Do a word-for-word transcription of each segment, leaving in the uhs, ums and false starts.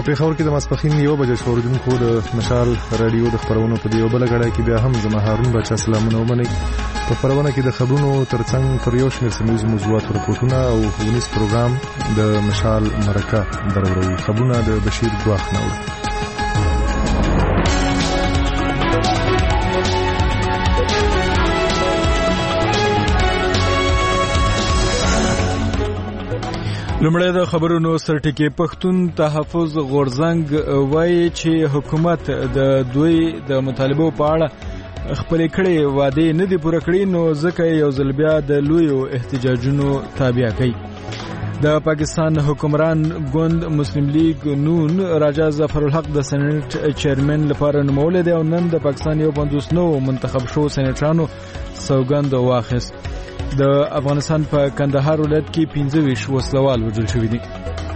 پېښور کې د ماسپښین یو بجې اوریدونکو د مشال رادیو د خبرونو په دیو بل غړای کې بیا هم زما هارون بچا سلامونه ومني. په خبرونه کې د خبرونو ترڅنګ پر یو شمېر سیمه ییز موضوعات راپورټونه او ښوونیز پروګرام د مشال مرکه درورو. خبرونه د بشیر ګواخ نو. لمړی د خبرونو سرټکی پښتون تحفظ غورزنګ وایي چې حکومت د دوی د مطالبو په اړه خپل کړي وعده نه دي پوره کړي، نو ځکه یو ځل بیا د لویو احتجاجونو تابع کوي. د پاکستان حکمران ګوند مسلم لیگ نون راجا ظفر الحق د سېنات چیرمن لپاره نومول دی او نن د پاکستان یو پنځوس نو منتخب شو سېناترانو سوګند واخیست. د افغانستان په کندهار ولایت کې پنځه ویشت وسلوال وژل شوي دي.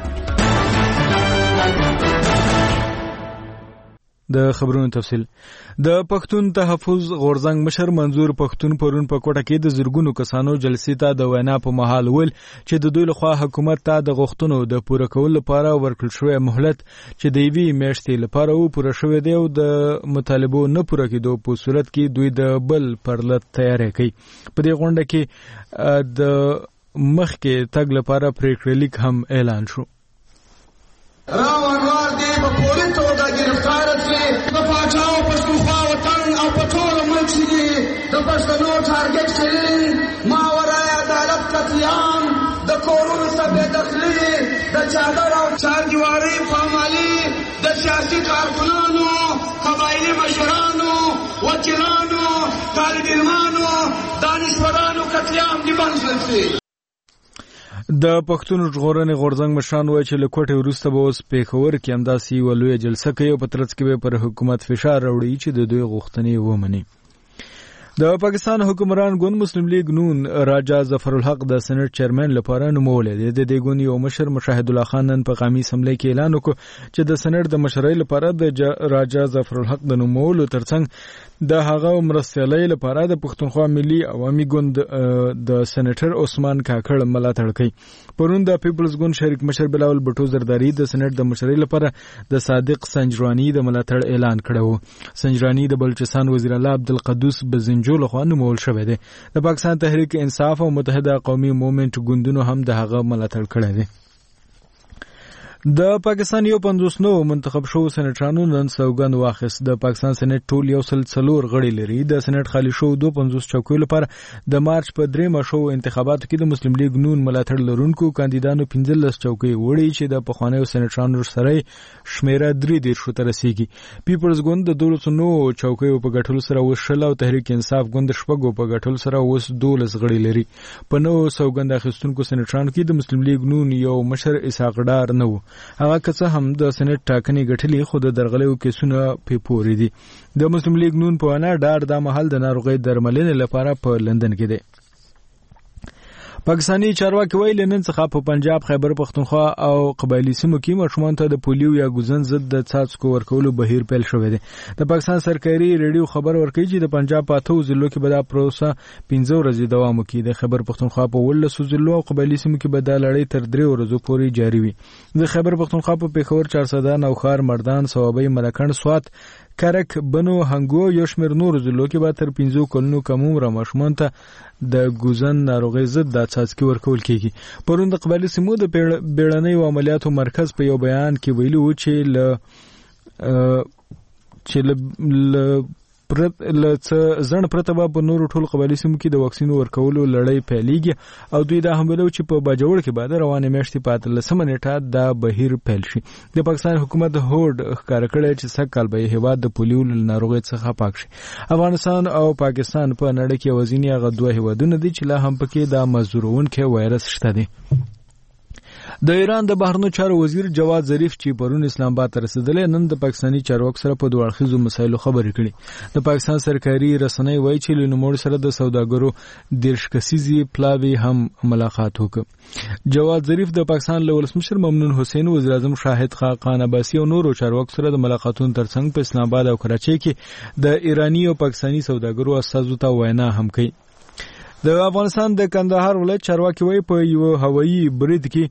د خبرونو تفصیل. د پښتون تحفظ غورزنګ مشر منظور پښتون پرون په کوټه کې د زرګونو کسانو جلسې ته د وینا په مهال ویل چې د دوی لخوا حکومت ته د غوښتنو د پوره کولو لپاره ورکړل شوی مهلت چې د یوې میاشتې لپاره و پوره شوی دی او د مطالبو نه پوره کېدو په صورت کې دوی د بل پرلط تیاری کوي. په دې غونډه کې د مخکې تګ لپاره پریکړه لیک هم اعلان شو. راوړوار دی په پوره توګه گرفتار کړي د پاچاو پښتونخوا وطن او په ټول ملک کې د پښتنو ټارګټ کړي ماورای عدالت قتلیام د کورونو سبه دخلي د چادر او چاردیواري پامالي د سیاسي کارکونانو قبایلی مشرانو وکیلانو طالب علمانو دانشورانو قتلیام دی بنځلسي. د پښتون ژغورنې غورزنګ مشران وایي چې له کوټې وروسته به اوس پېښور کې همداسې یوه لویه جلسه کوي او په ترڅ کې به پر حکومت فشار راوړي چې د دوی غوښتنې ومني. د پاکستان حکمران ګوند مسلم لیگ نون راجا ظفر الحق د سېنات چیرمن لپاره نومولی دی. د دې ګوند یو مشر مشاهد الله خان نن په قومي اسمبلۍ کې اعلان وکړ چې د سېنات د مشرۍ لپاره د راجا ظفر الحق د نومولو ترڅنګ د هغه مرستیالۍ لپاره د پښتونخوا ملي عوامي ګوند د سېنیټر عثمان کاکړ ملاتړ کوي. پرون د پیپلز ګوند شریک مشر بلاول بټو زرداری د سېنات د مشرۍ لپاره د صادق سنجرانی د ملاتړ اعلان کړی و. سنجرانی د بلوچستان وزیر الله عبدالقدوس بزنجو لخوا نومول شوی دی. د پاکستان تحریک انصاف او متحده قومي مومنټ ګوندونو هم د هغه ملاتړ کړی دی. د پاکستان یو پنځوس نو منتخب شو سېناترانو نن سوګند واخیست. د پاکستان سېنات ټول یو سل څلور غړي لري. د سېنات خالي شو دوه پنځوس چوکیو لپاره د مارچ په درېیمه شو انتخاباتو کې د مسلم لیگ نون ملاتړ لرونکو کاندیدانو پنځلس چوکۍ وړي چې د پخوانیو سېناترانو سره شمیره درې دېرشو ته رسیږي. پیپلز ګوند د دولس نو چوکیو په ګټلو سره اوس شل او تحریک انصاف ګوند شپږو په ګټلو سره اوس دولس غړي لري. په نو سوګند اخیستونکو سېناترانو کې د مسلم لیگ نون یو مشر اسحاق ډار نه و. هغه که هم د سېنات ټاکنې ګټلې خو د درغلیو کیسونه پې پورې دي. د مسلم لیگ نون په وینا ډار دا مهال د ناروغۍ درملنې لپاره په لندن کې دی. پاکستاني چارواکي ویلي نن څخه په پنجاب خیبر پښتونخوا او قبایلی سیمو کې ماشومان ته د پولیو یا ګوزن ضد د څاڅکو ورکولو بهیر پیل شوی دی. د پاکستان سرکاري ریډیو خبر ورکوي چې د پنجاب په اتو ضلعو کې به دا پروسه پنځه ورځې دوام وکړي. د خیبر پښتونخوا په ولسو ضلعو او قبایلی سیمو کې به دا لړۍ تر درې ورځو پورې جاري وي. د خیبر پښتونخوا په پېښور، چارسده، نوښار، مردان، صوابۍ، ملکنډ، سوات، کرک، بنو، هنګو یو شمېر نورو ضلعو کې به تر پنځو کلونو کم عمره ماشومان ته د ګوزن ناروغۍ ضد د څاڅکي ورکول کېږي. پرون د قبایلي سیمو د بیړنیو عملیاتو مرکز په یو بیان کې ویلي و چې له چې له له ځنډ پرته به په نورو ټولو قبایلي سیمو کې د واکسینو ورکولو لړۍ پیلېږي او دوی دا هم ویلي چې په باجوړ کې به د روانې میاشتې په اتلسمه نیټه دا بهیر پیل شي. د پاکستان حکومت هوډ ښکاره کړی چې سږ کال به هېواد د پولیو له ناروغۍ څخه پاک شي. افغانستان او پاکستان په نړۍ کې یوازیني هغه دوه هېوادونه دي چې لا هم پکې دا مزدوروونکی وایرس شته دی. د ایران د بهرنیو چارو وزیر جواد ظریف چې پرون اسلام آباد ته رسیدلی نن د پاکستاني چارواکو سره په دوه اړخیزو مسایلو خبرې کړي. د پاکستان سرکاري رسنۍ وایي چې له نوموړي سره د سوداګرو دېرش کسیزې پلاوي هم ملاقات وکړ. جواد ظریف د پاکستان له ولسمشر ممنون حسین، وزیر اعظم شاهد خاقان عباسي او نورو چارواکو سره د ملاقاتونو ترڅنګ په اسلام آباد او کراچۍ کې د ایراني او پاکستاني سوداګرو استازو ته وینا هم کوي. د افغانستان د کندهار ولایت چارواکي وایي په یو هوایي برید کې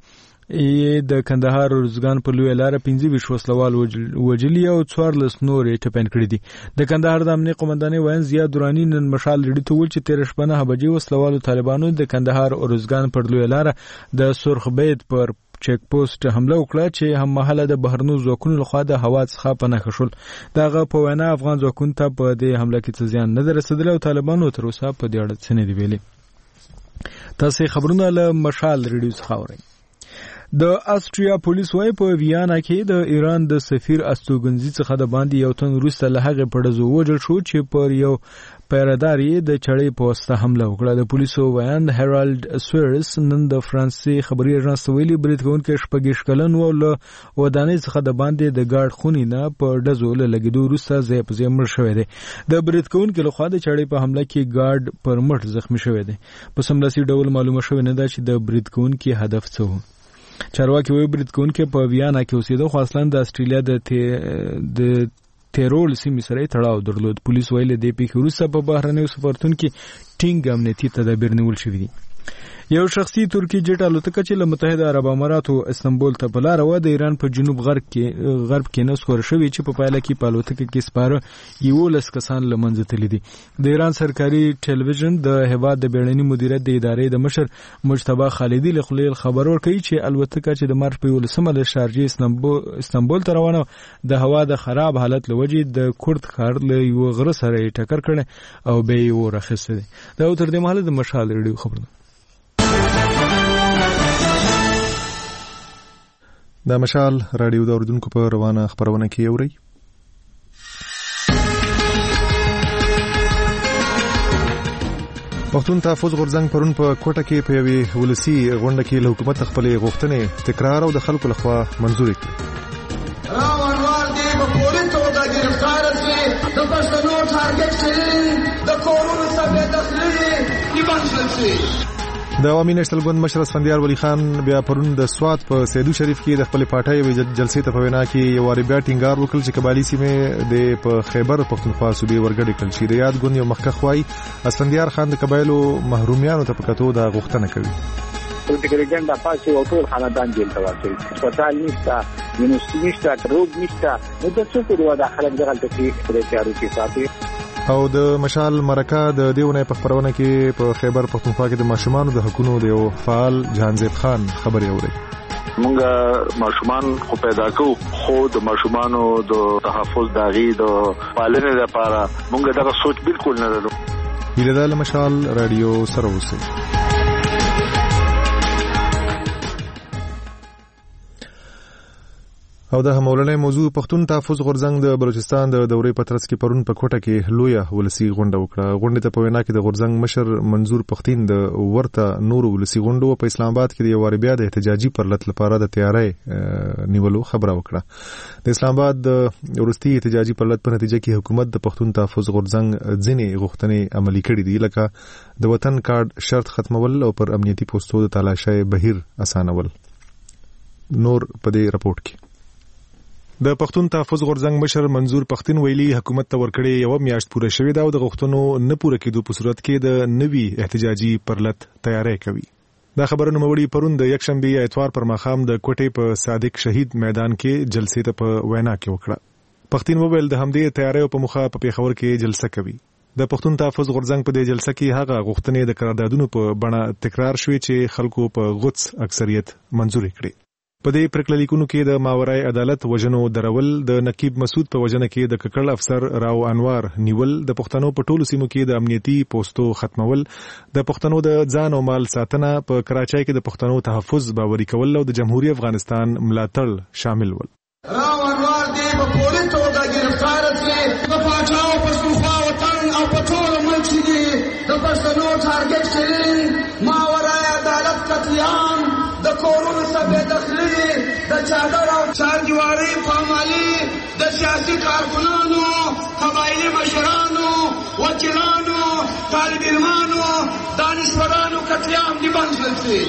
یې د کندهار روزګان په لویه لاره پنځه ویشت وسلوال وجلي او څوارلس نور یې ټپیان کړي دي. د کندهار د امنیه قومندانۍ وایي زیاد دراني نن مشال ریډي ته وویل چې تېره شپه نهه بجې وسلوالو طالبانو د کندهار روزګان پر لویه لاره د سرخ بید پر چیک پوسټ حمله وکړه چې هم مهاله د بهرنو ځواکونو لخوا د هوا څخه په نښه شول. دغه په وینا افغان ځواکونو ته په دې حمله کې څه زیان نه دی رسېدلی او طالبانو تر اوسه په دې اړه څه نه دي ویلي. تاسې خبرونه له مشال ریډیو څخه اورئ. د آسټریا پولیس وايي په ویانا کې د ایران د سفیر استوګنځي څخه د باندې یو تن وروسته له هغې پړزو ووژل شو چې پر یو پیرادار یې د چړې په واسطه حمله وکړه. د پولیسو ویان هرالډ سویرس نن د فرانسې خبري اژانس ته ویلي برید کوونکی شپږ کلن و او له ودانۍ څخه د باندې د ګارډ خونې نه په ډزو له لګېدو وروسته ځای په ځای مړ شوی دی. د برید کوونکي لخوا د چړې په حمله کې ګارډ پر مټ زخمي شوی دی. په سملاسي ډول معلومه شوې نه ده چې د برید کوونکي هدف څه و. چارواکي وایي برید کوونکي په ویانا کې اوسېده خو اصلا د استرالیا د د تیرول سیمې سره تړاو درلود. پولیس ویلي د پیښې وروسته په بهرنیو سفارتونو کې ټینګ امنیتي تدابیر نیول شوي دي. یو شخصي ترکی جټ الوتکه چې له متحده عرب اماراتو استنبول ته په لاره وه د ایران په جنوب غرب کې غرب کې نسخوره شوې چې په پایله کې په الوتکه کې سپاره یولس کسان له منځه تللي دي. د ایران سرکاري ټلویزیون د هیواد د بیړني مدیریت د ادارې د مشر مجتبی خالدي له خولې خبر ورکوي چې الوتکه چې د مارچ په یولسمه له شارجې استنبول ته روانه د هوا د خراب حالت له وجې د کورد ښار له یوه غره سره یې ټکر کړی او بیا یې اور اخیستی دی. دا تر دې مهاله د مشال ریډیو خبرونه. د مشال راډیو د اوریدونکو په روانه خبرونه کې اورئ. پښتون تحفظ غورځنګ پرون په کوټه کې په یوې ولسي غونډه کې له حکومت خپلې غوښتنې تکرار او د خلکو لخوا منظورې کړې. راونوال دی په پوره توګه ګرفتار شي د پښتنو ټارګټ شي د کورونو څخه داخلي نیمانشل شي. د عوامي نېشنل ګوند مشر اسفندیار ولی خان بیا پرون د سوات په سیدو شریف کې د خپل پارټۍ جلسې ته په وینا کې یو واری بیا ټینګار وکړ چې قبایلي سیمې د په خیبر پښتونخوا صوبې ورګډې کړل شي. د یاد ګوند یو مخکښ وایي اسفندیار خان د قبایلو محرومیانو ته په کتو د غوښتنه کوي. پولیټیکل ایجنډا پاسي او ټول خاندان جیل ته واچوي. هسپتال نشته، یونیورسيټي نشته، روډ نشته. نو د څه په ودا خلک دغه کې پرې تیارو کې ساتي. او د مشال مرکه د دیونه په خبرونه کې په خیبر پښتونخوا کې د ماشومان د حقوقو د یو فعال جهانزیب خان خبري اوري. مونږه ماشومان خو پیدا کوو خو د ماشومانو د تحفظ داغي د پالنې لپاره مونږه دا سوچ بالکل نه لرو. هیله ده مشال رادیو سره اوسئ. او د همولنې موضوع پښتون تحفظ غورځنګ د بلوچستان د دورې په ترڅ کې پرون په کوټه کې لویه ولسی غونډه وکړه. غونډې ته په وینا کې د غورځنګ مشر منظور پښتين د ورته نور ولسی غونډو په اسلام آباد کې د یو واری بیا د احتجاجي پرلط لپاره د تیارۍ نیولو خبره وکړه. د اسلام آباد د ورستي احتجاجي پرلط په نتیجه کې حکومت د پښتون تحفظ غورځنګ ځینې غوښتنې عملي کړې دي لکه د وطن کارت شرط ختمول او پر امنیتي پوسټو د تلاشۍ بهیر اسانول. نور په دې رپورت کې د پښتون تحفظ غورځنګ مشر منظور پښتين ویلي حکومت ته ورکړې یو میاشت پوره شوې ده او د غوښتنو نه پوره کېدو په صورت کې د نوي احتجاجي پرلط تیاری کوي. دا خبرونه موړي پرون د یک شنبه اتوار پر ماخام د کوټې په صادق شهید میدان کې جلسې ته په وینا کې وکړه. پښتين وویل د همدې تیاری په مخه په پیښور کې جلسه کوي. د پښتون تحفظ غورځنګ په دې جلسه کې هغه غوښتنې د قراردادونو په بڼه تکرار شوې چې خلکو په غوڅ اکثریت منزور کړي. په دې پرکلیکونو کې د ماورای عدالت وجنو درول، د نقیب مسعود په وجنه کې د ککړ افسر راو انوار نیول، د پښتنو په ټولو سیمو کې د امنیتي پوسټو ختمول، د پښتنو د ځان او مال ساتنه، په کراچۍ کې د پښتنو تحفظ باوري کول او د جمهوریت افغانستان ملاتړ شامل ول. راو انوار دی په پوره توګه ګرفتار شوی، د پاچاو پښتونخوا وطن او په ټول ملک کې د پښتنو ټارګټ شوی ماورای عدالت قتلیام، د کورونو څخه داخلي، د چادر او چارجواري پامالي، د سیاسي کارکونانو، قبایلي مشرانو، وکیلانو، طالب علمانو، دانشورانو قتلیام دي بند شي.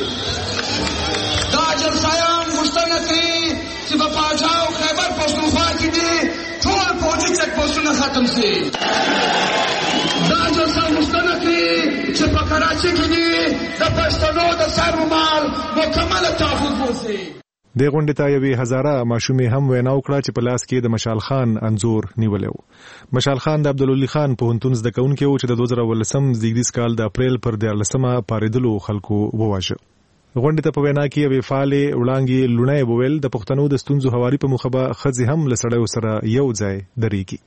دا جلسایان غوښتنه کوي چې په پاچاو خیبر پښتونخوا کې دي ټول پوځي چک پوسټونه ختم شي. دا جلسه غوښتنه کوي چې په کراچۍ کې دي د پښتنو د سر و مال مکمل تحفظ وشي. د غونډې ته یوې هزاره ماشومې هم وینا وکړه چې په لاس کې د مشال خان انځور نیولی و. مشال خان د عبدالولي خان پوهنتون زده کوونکی و چې د دوه زره اوولسم زیږدیز کال د اپریل پر دیارلسمه پارېدلو خلکو وواژه. غونډې ته په وینا کې یوې فعالې وړانګې لوڼۍ وویل د پښتنو د ستونزو هواري په موخه به ښځې هم له سړیو سره یو ځای درېږي.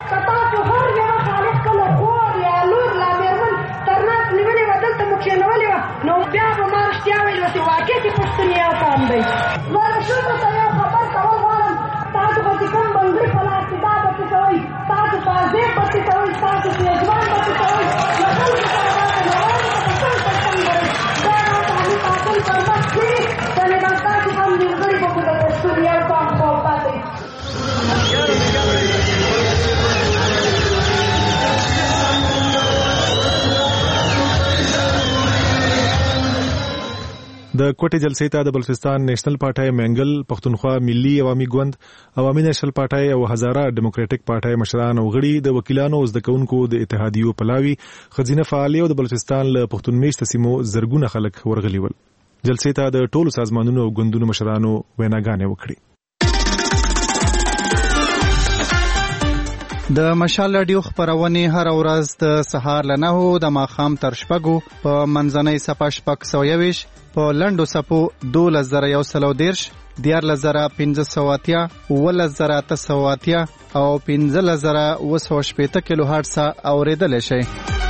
د کوټې جلسې ته د بلوچستان نېشنل پارټۍ منګل، پښتونخوا ملي عوامي ګوند، عوامي نېشنل پارټۍ او هزاره ډیموکراټک پارټۍ مشران او غړي د وکیلانو او زده کوونکو د اتحادیو پلاوي، ښځینه فعالې او د بلوچستان له پښتون میشته سیمو زرګونه خلک ورغلي ول. جلسې ته د ټولو سازمانونو او ګوندونو مشرانو ویناګانې وکړي. د مشال راډیو خپرونې هر ورځ د سهار له نهو د ماښام تر شپږو په منځنۍ صفحه شپږ سوه یوویشت، په لنډو څپو دولس زره یو سل او دېرش، دیارلس زره پنځه سوه اتیا، اوولس زره اته سوه اتیا او پنځلس زره اوه سوه شپېته کیلو هرټزه اورېدلی شئ.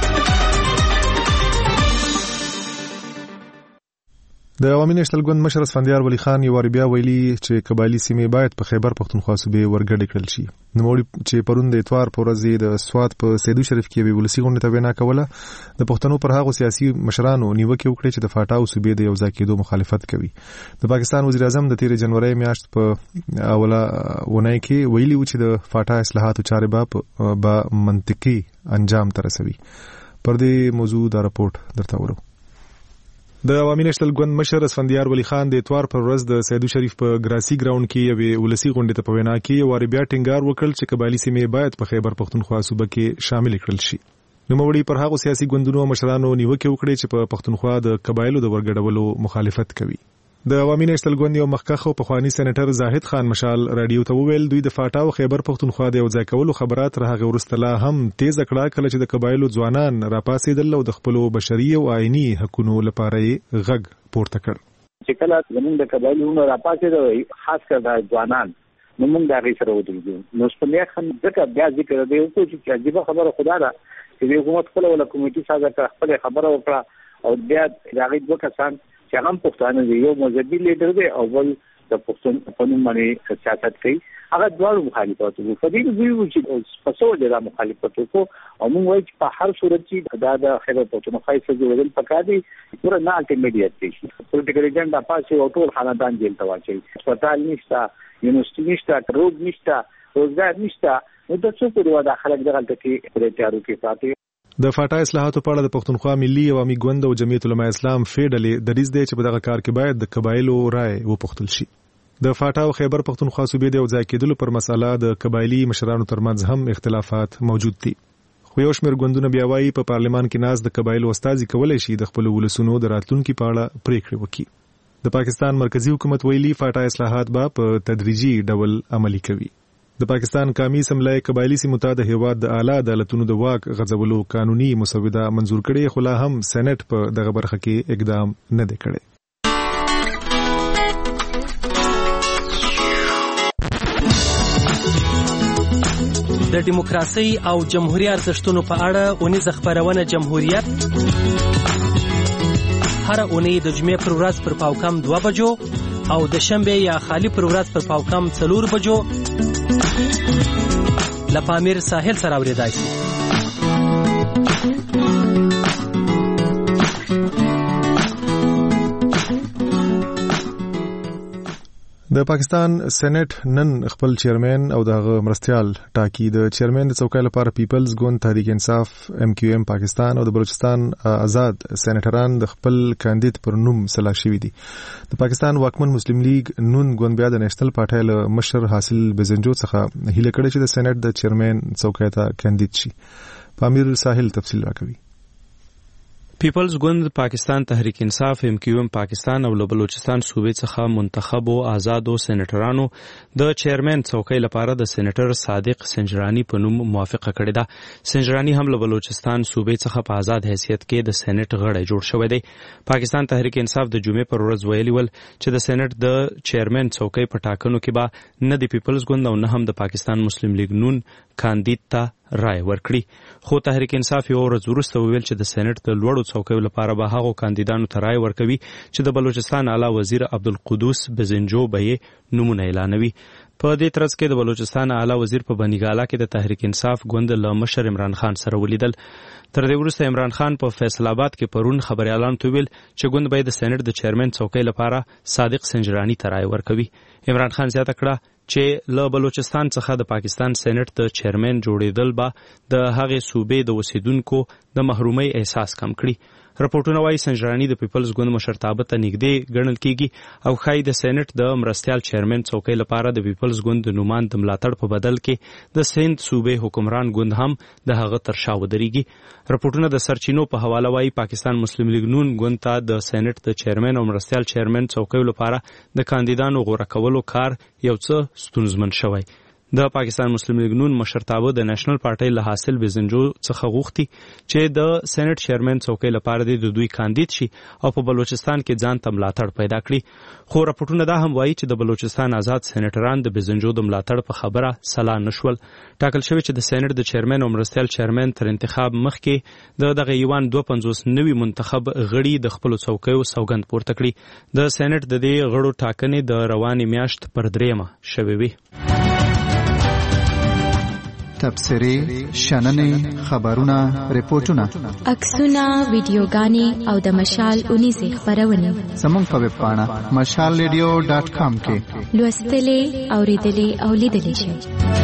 د عوامي نېشنل ګوند مشر اسفندیار ولی خان یو وار بیا ویلي چې قبایلي سیمې باید په خیبر پښتونخوا صوبې ورګډې کړل شي. نوموړي چې پرون د اتوار په ورځ د سوات په سیدو شریف کې یوې ولسي غونډې ته وینا کوله، د پښتنو پر هغو سیاسي مشرانو نیوکې وکړې چې د فاټا او صوبې د یو ځای کېدو مخالفت کوي. د پاکستان وزیر اعظم د تېرې جنورۍ میاشت په اوله اونۍ کې ویلي و چې د فاټا اصلاحاتو چارې به منطقي انجام ته رسوي. پر دې موضوع دا رپورټ درته ورو. د عوامي نېشنل ګوند مشر اسفندیار ولی خان د اتوار پر ورځ د سیدو شریف په ګراسي ګراوند کې یوې ولسي غونډې ته په وینا کې یو وار بیا ټینګار وکړ چې قبایلي سیمې باید په خیبر پښتونخوا صوبه کې شامل کړل شي. نوموړي پر هغو سیاسي ګوندونو مشرانو نیوکې وکړې چې په پښتونخوا د قبایلو د ورګډولو مخالفت کوي. د عوامي نېشنل ګوند یو مخکښ او پخوانی سېنیټر زاهد خان مشال راډیو ته وویل دوی د فاټا او خیبر پښتونخوا د یو ځای کولو خبرات تر هغې وروسته لا هم تیزه کړه کله چې د قبایلو ځوانان راپاڅېدل او د خپلو بشري او آئیني حقونو لپاره یې غږ پورته کړ. چې کله زموږ د قبایلو راپاڅېدل، خاص کر د ځوانان، نو موږ د هغې سره ودرېږو. نو سپنیاک هم ځکه بیا ذکر دی وکړو چې عجیبه خبره خدا ده چې د حکومت خپله ولا کمیټي سازه کړه، خپله خبره وکړه او بیا د هغې دوه کسان چې هغه هم پښتانه دي، یو مذهبي لیډر دی او بل د پښتون په نوم باندې سیاست کوي، هغه دواړو مخالفت وکړو. په دې دوی وو چې په څه وجه دا مخالفت وکړو او موږ وایو چې په هر صورت چې دا د خیبر پښتونخوا څخه ویل پکار دي پوره نه الټیمیډیټ شي. پولیټیکل ایجنډا پاسه او ټول خاندان جیل ته واچوي. هسپتال نشته، یونیورسيټي نشته، روډ نشته، روزګار نشته، نو د څه په وجه خلک دغه کې پریټیارو کې پاتې. د فاټا اصلاحاتو په اړه د پښتونخوا ملي عوامي ګوند او جمعیت علماء اسلام فېډلې دریځ دی چې په دغه کار کې باید د قبایلو رائے وپوښتل شي. د فاټا او خیبر پښتونخوا صوبې د یو ځای کېدلو پر مسله د قبایلي مشرانو ترمنځ هم اختلافات موجود دي. خو یو شمېر ګوندونه بیا وایي په پارلمان کې ناست د قبایلو استازي کولی شي د خپلو ولسونو د راتلونکي په اړه پریکړې وکړي. د پاکستان مرکزی حکومت ویلي فاټا اصلاحات به په تدریجي ډول عملي کوي. د پاکستان قومي اسمبلی قبایلي سیمو ته د هیواد د اعلی عدالتونو د واک غځولو قانوني مسوده منظور کړي، خو لا هم سېنات په دغه برخه کې اقدام نه دی کړی. د دیموکراسي او جمهوریت ارزښتونو په اړه اونیزه خپرونه جمهوریت هر اونۍ د جمعې پر ورځ پر پاوکم دوه بجو او د شنبه یا خالی پر ورځ پر پاوکم څلور بجو لپامیر ساحل سره اوریدای شي. د پاکستان سېنات نن خپل چیرمن او دغه مرستيال ټاکی. د چیرمن د څوکۍ لپاره پیپلز ګوند، تحریک انصاف، ایم کیو ایم پاکستان او د بلوچستان آزاد سېنیټران د خپل کاندید پر نوم سلا شوي دي. د پاکستان واکمن مسلم لیگ نون ګوند بیا د نېشنل پارټۍ له مشر حاصل بزنجو څخه هیله کړې چې د سېنات د چیرمن څوکۍ ته کاندید شي. پامیر ساحل تفصیل راکوي. پیپلز ګوند پاکستان تحریک انصاف ایم کیو ایم پاکستان او بلوچستان صوبې څخه منتخب او آزادو سېنیټرانو د چیرمن څوکۍ لپاره د سېنیټر صادق سنجرانی په نوم موافقه کړې ده. سنجرانی هم له بلوچستان صوبې څخه په آزاد حیثیت کې د سېنیټ غړی جوړ شوی دی. پاکستان تحریک انصاف د جمعې پر ورځ ویلي ول چې د سېنیټ د چیرمن څوکۍ په ټاکنو کې به نه د پیپلز ګوند او نه هم د پاکستان مسلم لیگ نون کاندید ته رای ورکړي. خو تحریک انصاف یو ورځ وروسته وویل چې د سېنیټ د لوړو څوکیو لپاره به هغو کاندیدانو ته رای ورکوي چې د بلوچستان اعلی وزیر عبدالقدوس بزنجو به یې نومونه اعلانوي. په دې ترڅ کې د بلوچستان اعلی وزیر په بنیګالا کې د تحریک انصاف ګوند له مشر عمران خان سره ولیدل. تر دې وروسته عمران خان په فیصل آباد کې پرون خبريالانو ته ویل چې ګوند به د سېنیټ د چیرمن څوکۍ لپاره صادق سنجرانی ته رای ورکوي. عمران خان زیاته کړه چې له بلوچستان څخه د پاکستان سېنیټ د چیرمن جوړېدل به د هغې صوبې د اوسیدونکو د محرومۍ احساس کم کړي. راپورټونه وایي سنجرانی د پیپلز ګوند مشرتابه ته نږدې ګڼل کیږي او ښایي د سېنیټ د مرستیال چیرمن څوکۍ لپاره د پیپلز ګوند د نومان د ملاتړ په بدل کې د سند صوبې حکمران ګوند هم د هغه تر شا ودرېږي. راپورټونه د سرچینو په حواله وایي پاکستان مسلم لیگ نون ګوند ته د سېنیټ د چیرمن او مرستیال چیرمن څوکیو لپاره د کاندیدانو غوره کولو کار یو څه ستونزمن شوی. د پاکستان مسلم لیگ نون مشرتابه د نېشنل پارټۍ له حاصل بزنجو څخه غوښتي چې د سېنیټ چیرمن څوکۍ لپاره د دوی کاندید شي او په بلوچستان کې ځان ته ملاتړ پیدا کړي. خو راپورټونه دا هم وایي چې د بلوچستان آزاد سېنیټران د بزنجو د ملاتړ په خبره سلا نشول. ټاکل شوی چې د سېنیټ د چیرمن او مرستیال چیرمن تر انتخاب مخکې د دغه ایوان دوه پنځوس نوي منتخب غړي د خپلو څوکیو سوګند پورته کړي. د سېنیټ د دې غړو ټاکنې د روانې میاشت پر دریمه شوې وي. تبصرې، شننې، خبرونه، ریپورتونه، عکسونه، ویډیوګانې او د مشال اونیزې خپرونې زموږ په ویب پاڼه مشال ریډیو ډاټ کام کې لوستلې، اورېدلې او لیدلې شئ.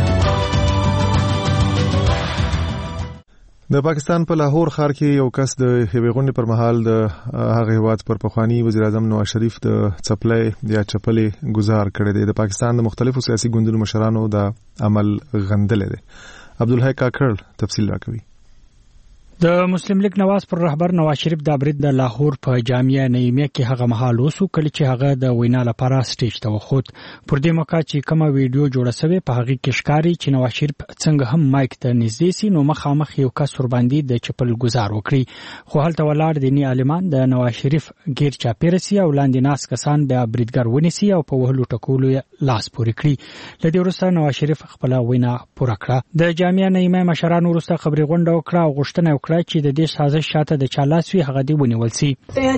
د پاکستان په لاهور ښار کې یو کس د یوې غونډې پر مهال د هغه هیواد پر پخوانی وزیر اعظم نواز شریف د چپلۍ یا چپلې گزار کړی دی. د پاکستان د مختلفو سیاسي ګوندونو مشرانو دا عمل غندلی دی. عبدالحی کاکړ تفصیل راکوي. د مسلم لیگ نواز پر رهبر نواز شریف د برید د لاهور په جامعه نعیمیه کې هغه مهال وسو کله چې هغه د وینا لپاره سټیج ته وخوت. پر دې موقع چې کومه ویډیو جوړه شوې په هغه کې ښکاري چې نواز شریف څنګه هم مایک ته نږدې سي نو مخامخ یو کس ور باندې د چپل گزار وکړي. خو هلته ولاړ دیني عالمان د نواز شریف غیر چاپیره سي او لاندې ناس کسان بیا بریدګر ونیسي او په وهلو ټکولو لاس پورې کړي. لدې وروسته نواز شریف خپل وینا پوره کړه. د جامعه نعیمیه مشرانو وروسته خبري غونډه وکړه او غوښتنه کړه چې د دې سازش شاته د چالاسوي هغه دی ونیول سي.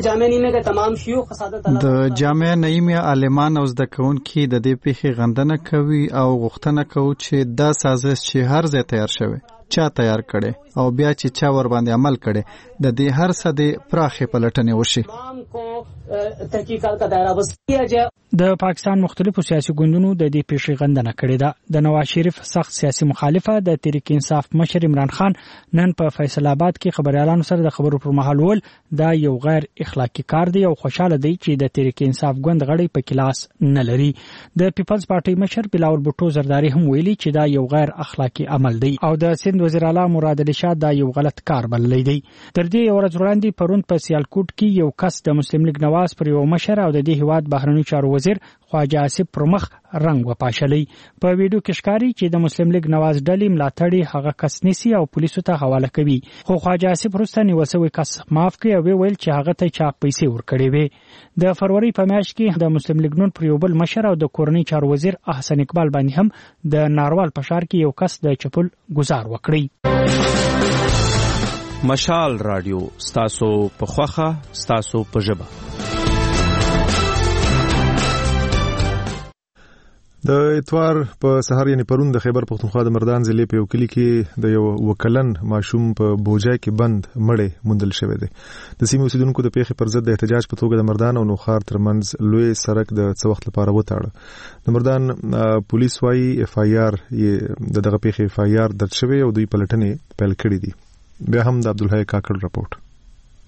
د جامعه نعیمیه عالمان او زده کوونکي د دې پیښې غندنه کوي او غوښتنه کوي چې دا سازش چې هر ځای تیار شوی چا تیار کړي او بیا چې چا ور باندې عمل کړي د دې هر څه د پراخې پلټنې وشي. د پاکستان مختلفو سیاسي ګوندونو د دې پیښې غندنه کړې ده. د نواز شریف سخت سیاسي مخالفه د تحریک انصاف مشر عمران خان نن په فیصل آباد کې خبريالانو سره د خبرو پر مهال ول دا یو غیر اخلاقی کار دی او خوشاله دی چې د تحریک انصاف ګوند غړي په کلاس نه لري. د پیپلز پارټي مشر بلاول بوټو زرداری هم ویلي چې دا یو غیر اخلاقی عمل دی او د سند وزیر اعلی مراد علي شاه دا یو غلط کار بللی دی. تر دې یو ورځ وړاندې پرون په سیالکوټ کې یو کس د مسلم لیگ نواز پر یو مشر او د دې هیواد بهرنی چارو وزیر خواجه آصف پر مخ رنگ وپاشلی. په ویډیو کې ښکاري چې د مسلم لیگ نواز ډلې ملاتړي هغه کس نیسي او پولیسو ته حواله کوي. خو خواجه آصف وروسته نیول شوی کس معاف کړي او ویل چې هغه ته چا پیسې ورکړي وي. د فروری په میاشت کې د مسلم لیگ نون پر یو بل مشر او د کورنۍ چارو وزیر احسن اقبال باندې هم د ناروال په ښار کې یو کس د چپل گزار وکړي. مشال رادیو ستاسو په خوخه ستاسو په ژبه. د اتوار په سهار یعنی پرون د خیبر پختونخوا د مردان ضلع په یو کلی کې د یو وکلن ماشوم په بوجای کې بند مړی موندل شوی دی. د سیمې اوسیدونکو د پیښې پر ضد د احتجاج په توګه د مردان او نوخار ترمنځ لوی سړک د څه وخت لپاره وتاړه. د مردان پولیس وايي اف آی آر د دغه پیښې اف آی آر درج شوی او دوی پلټنې پیل کړې دي. بیا هم د عبدالحی کاکړ رپورټ.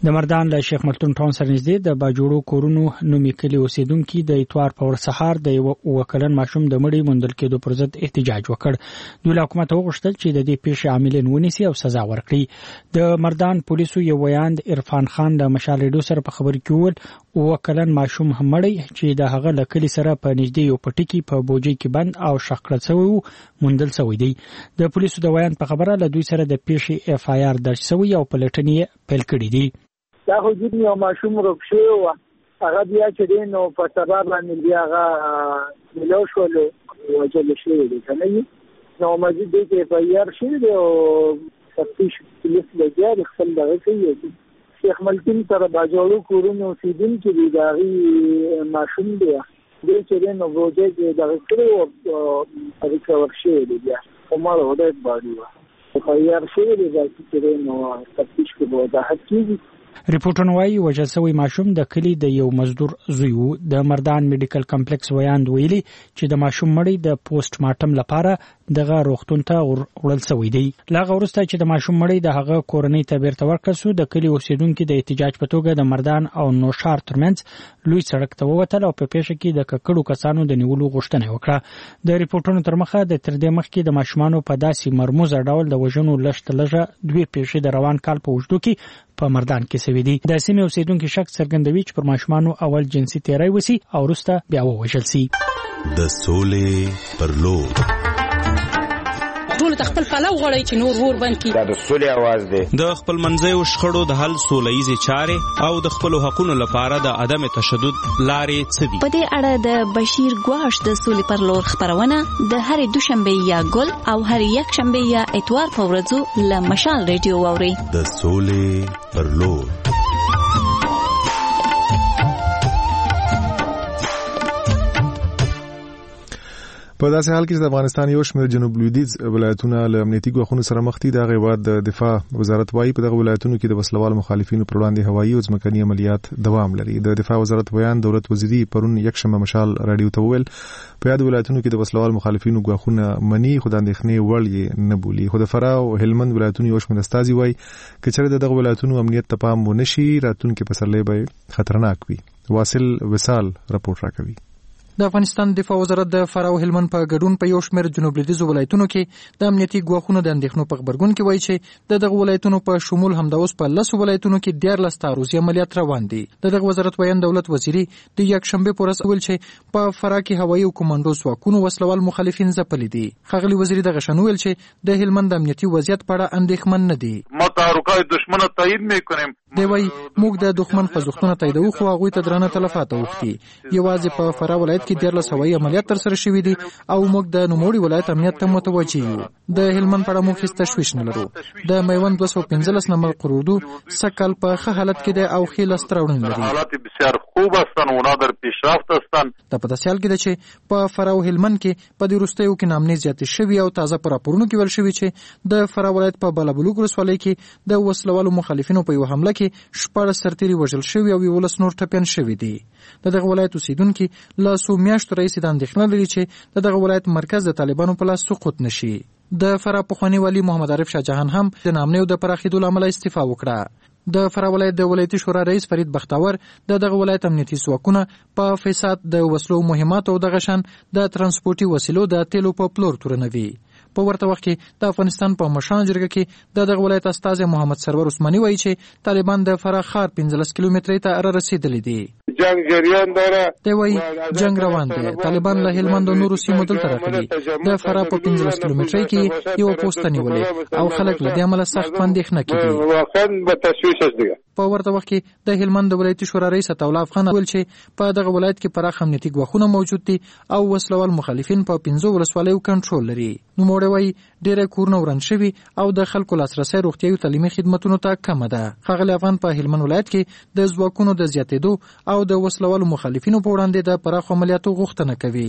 د مردان له شیخ ملتون ټاون سره نږدې د باجوړو کورونو نومي کلي اوسیدونکو د اتوار په ور سهار د یو وکلن ماشوم د مړي موندل کېدو پر ضد احتجاج وکړ. دوی له حکومت وغوښتل چې د دې پیښې عاملین ونیسي او سزا ورکړي. د مردان پولیسو یو ویاند عرفان خان د مشال ریډیو سره په خبرو کې وویل وکلن ماشوم هم مړی چې د هغه له کلي سره په نږدې یو پټي کې په بوجي کې بند او شخړه شوی موندل شوی دی. د پولیسو د ویاند په خبره له دوی سره د پیښې اف آی آر درج شوی او پلټنې پیل کړې دي. دا خو جدي یو ماشوم روښه و هغه بیا چې دین نو په سبب باندې بیا هغه ملو شول او چې شوی دی کنه نو مزید دې کې په یار شي او تفتیش پولیس لګیا خپل دغه کوي. شیخ ملتون سره باجوړو کورونو اوسیدونکو دی دغه ماشوم دی دې چې دین نو بوجه کې دغه کړو او هغه ورشي دی بیا کومه هدایت باندې و په یار شي دی چې دین نو تفتیش کې وضاحت کیږي. ریپورټونه وايي وژل شوی ماشوم د کلی د یو مزدور زوی و. د مردان میډیکل کمپلیکس ویاند ویلي چې د ماشوم مړی د پوسټ مارټم لپاره دغه روغتون ته وړل شوی دی. لاغه ورسته چې د ماشوم مړی د هغه کورنۍ ته بیرته ورکړل شو د کلی اوسیدونکو د احتجاج په توګه د مردان او نوشار ترمنځ لوی سړک ته ووتل او په پیښه کې د ککړو کسانو د نیولو غوښتنه وکړه. د ریپورټونو تر مخه د تر دې مخکې د ماشومانو په داسې مرموزه ډول د وژنو لږ لږه دوی پیښې د روان کال په اوږدو کې په مردان کې سوي دي. د سیمې اوسیدونکو شک څرګندوي چې پر ماشومانو اول جنسي تیری وسی او وروسته بیا ووژل سي. د سولې پر لور ټول خپل پلو غړي چې نور ور بند کی دا د سولې आवाज دی. د خپل منځي او شخړو د حل سولهیزي چارې او د خپل حقوقو لپاره د عدم تشدد لارې څه دي. په دې اړه د بشیر ګواش د سولې پر لور خبرونه د هر دوشنبه یا ګل او هر یک شنبه یا اتوار په ورځو له مشال ریډیو ووري. د سولې پر لور په داسې حال کې چې د افغانستان یو شمېر جنوب لویدیځ ولایتونه له امنیتي ګواښونو سره مخ دي. د غیبات د دفاع وزارت وايي په دغه ولایتونو کې د وسلوال مخالفینو پر وړاندې هوایي او ځمکني عملیات دوام لري. د دفاع وزارت بیان دولت وزیري پرون یکشنبه مشال رادیو ته وویل په یاد ولایتونو کې د وسلوال مخالفینو ګواښونه مني خو د اندېښنې وړ یې نه بولي. خو د فراه او هلمند ولایتونو یو شمېر استازي وايي که چېرې د دغه ولایتونو امنیت ته پام ونه شي راتلونکي پسرلی به خطرناک وي. واصل وصال راپورټ راکوي. د افغانستان دفاع وزارت د فراه او هلمند په ګډون په یو شمېر جنوب لویدیځو ولایتونو کې د امنیتي ګواښونو د اندېښنو په خبرګون کې وایي چې د دغه ولایتونو په شمول همدا اوس په لسو ولایتونو کې دیارلس تعرضي عملیات روان دي. د دغه وزارت بیان دولت وزیري د یکشنبه په ورځ ویل چې په فراه کې هوایي او کمانډو ځواکونو وسلوال مخالفین ځپلي دي. ښاغلي وزیري دغه شان ویل چې د هلمند امنیتي وضعیت په اړه اندېښمن نه دي. ما تحرکات دشمن تایید میکنیم. دی وایي موږ د دښمن خوځښتونه تاییدوو خو هغوی ته درانه تلفات اوښتي. یوازې په فراه ولایت کې دیارلس هوایي عملیات تر سره شوي دي او موږ د نوموړي ولایت امنیت ته متوجه یو. د هلمند په اړه موږ هیڅ تشویش نه لرو. د میوند دوه سوه پنځلس نمبر قراردو سږ په ښه حالت کې دی او ښې لاسته راوړنې لري. حالات بسیار خوب هستند و نادر پیشرفت هستند. دا په داسې حال کې ده چې په فراه او هلمند کې په دې وروستیو کې ناامني زیاتې شوي او تازه په راپورونو کې ویل شوي چې د فراه ولایت په بالابلوک ولسوالۍ کې د وسلوالو مخالفینو په یوه حمله کې شپاړس سرتیري وژل شوي او یولس نور ټپیان شوي دي. د دغه ولایت اوسیدونکي له څو میاشتو راهیسې د اندېښنه لري چې د دغه ولایت مرکز د طالبانو په لاس سقوط نشي. د فراه پخواني والي محمد عارف شاه جهان هم د ناامنیو د پراخېدو له امله استعفا وکړه. د فراه ولایت د ولایتي شورا رئیس فرید بختاور د دغه ولایت امنیتي ځواکونه په فساد د وسلو مهمات او دغه شان د ترانسپورتي وسیلو د تیلو په پلور تورنوي. په ورته وخت کې د افغانستان په مشان جرګه کې د دغه ولایت استازي محمد سرور عثماني وایي چې طالبان د فراه ښار پنځلس کیلومترۍ ته را رسیدلي دي. جنگ جریان داره. دی وایي جنگ روان دی. طالبان له هلمند او نورو سیمو دلته راغلي. د فراه په پنځلس کیلومترۍ کې یو پوسټ نیولې او خلک له دې امله سخت په اندېښنه کې دي. واقعا به تشویش دی. په ورته وخت کې د هلمند د ولایتي شورا رئیس عطاالله افغان ویل چې په دغه ولایت کې پراخ امنیتي ګواښونه موجود دي او وسلوال مخالفین په پنځو ولسوالیو کنټرول لري. نوموړی وایي ډېری کورونه وران شوي او د خلکو لاسرسی روغتیایي تعلیمي خدمتونو ته کمه ده. ښاغلی افغان په هلمند ولایت کې د ځواکونو د زیاتېدو او د وسلوالو مخالفینو په وړاندې د پراخو عملیاتو غوښتنه کوي.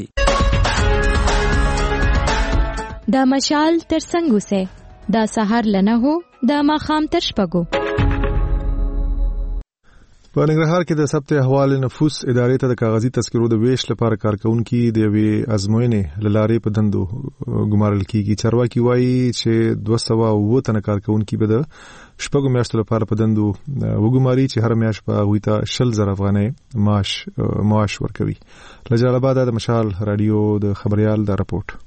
د مشال تر څنګ اوسئ. د سهار له نهو د ماښام تر شپږو. په ننګرهار کې د ثبت احوال نفوس ادارې ته د کاغذي تذکرو د ویش لپاره کارکونکي د یوې ازموینې لارې په دندو ګمارل کیږي. چارواکي وایي چې دوه سوه اووه تنه کارکونکي به د شپږو میاشتو لپاره په دندو وګماري چې هر میاشت به هغوی ته شل زره افغانۍ معاش معاش ورکوي. له جلال آباده د مشال راډیو د خبريال د راپورټ.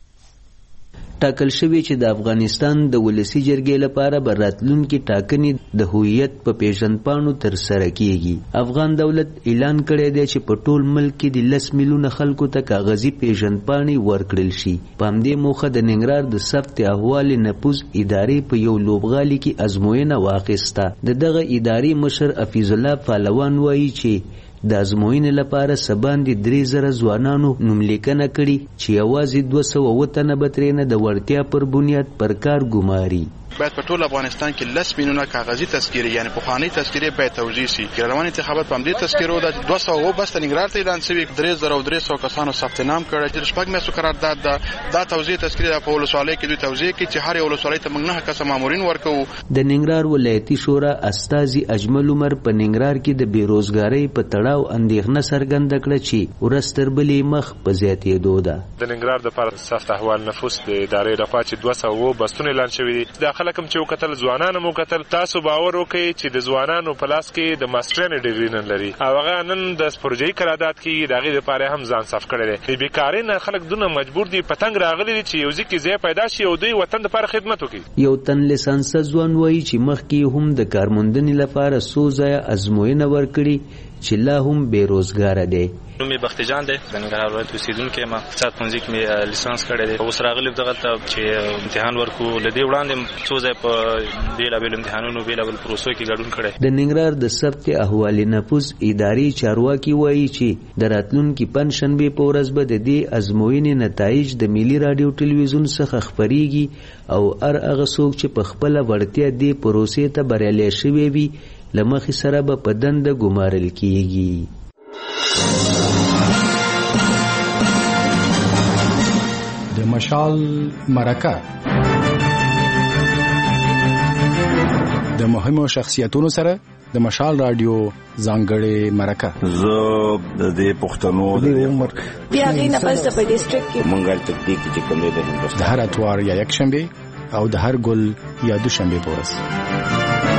ټاکل شوی چې د افغانستان د ولسی جرګې لپاره به راتلونکي ټاکنې د هویت په پیژندپاڼو تر سره کیږي. افغان دولت اعلان کړی دی چې په ټول ملک کې د لس میلیونه خلکو ته کاغذي پیژندپاڼې ورکړل شي. په همدې موخه د ننګرهار د ثبت احوال نفوس ادارې په یو لوبغالي کې ازموینه واخیسته. د دغه ادارې مشر حفیظ الله پهلوان وایي چې د ازموینې لپاره سباندې درې زره ځوانانو نوملیکنه کړي چې یوازې دوه سوه اووه تنه به ترېنه د وړتیا پر بنیاد پر کار ګماري. باید په ټول افغانستان کې لس میلیونه کاغذي تذکرې یعنی پخوانۍ تذکرې باید توزیع شي. روان انتخابات په همدې تذکرو د دوه سوه اووه بس ننګرهار ته اعلان شوي درې زره او درې سوه کسانو ثبت نام کړی چې شپږ میاشتو قرارداد ده. دا توزیع تذکرې په ولسوالۍ کې دوی توزیع کړي چې هر یو ولسوالۍ ته موږ نه کسه مامورین ورکوو. د ننګرهار ولایتي شورا استازي اجمل عمر په ننګرهار کې د بیروزګارۍ په تړاو اندېښنه څرګنده کړه چې ورځ تر بلې مخ په زیاتېدو ده. د ننګرهار دپاره ثبت احوال نفوس د ادارې لخوا چې دوه سوه اووه بستونه اعلان شوي دي. دا خلک هم چې وکتل ځوانانو مو کتل، تاسو باور وکړئ چې د ځوانانو په لاس کې د ماسټرۍ ډیګري نن لري او هغه نن د پروژې قرارداد کې د هغې دپاره هم ځان صف کړی دی. د بېکارۍ نه خلک دونه مجبور دي پتنګ راغلي دي چې یو ځای کې ځای پیدا شي او دوی وطن دپاره خدمت وکړي. یو تن لیسانسه ځوان وایي چې مخکې هم د کارموندنې لپاره څو ځایه ازموینه ورکړي چې لا هم بېروزګاره دی. نوم یې بختي جان دی، د ننګرهار ولایت اوسېدونکی یم. اقتصاد پوهنځي کې مې لیسانس کړی دی. اوس راغلی دغلته چې امتحان ورکړو. له دې وړاندې څو ځای په بېلابېلو امتحانونو بېلابېلو پروسو کې ګډون کړی. د ننګرهار د ثبت احوال نفوس ادارې چارواکي وایي چې د راتلونکي پنجشنبې په ورځ به د دې ازموینې نتایج د ملي راډیو ټلویزیون څخه خپریږي او هر هغه څوک چې په خپله وړتیا دې پروسې ته بریالی شوی وي له مخې سره به په دنده ګمارل کیږي. د مشال مرکه د مهمو شخصیتونو سره د مشال رادیو ځانګړې مرکه. زه د دې پښتنو د عمر بیا غي نه پس په ډیسټریکټ کې منګل تکتیک چې کوم دی د هندوستان د هر اتوار یا یک شنبه او د هر ګل یا دوشنبه په ورځ.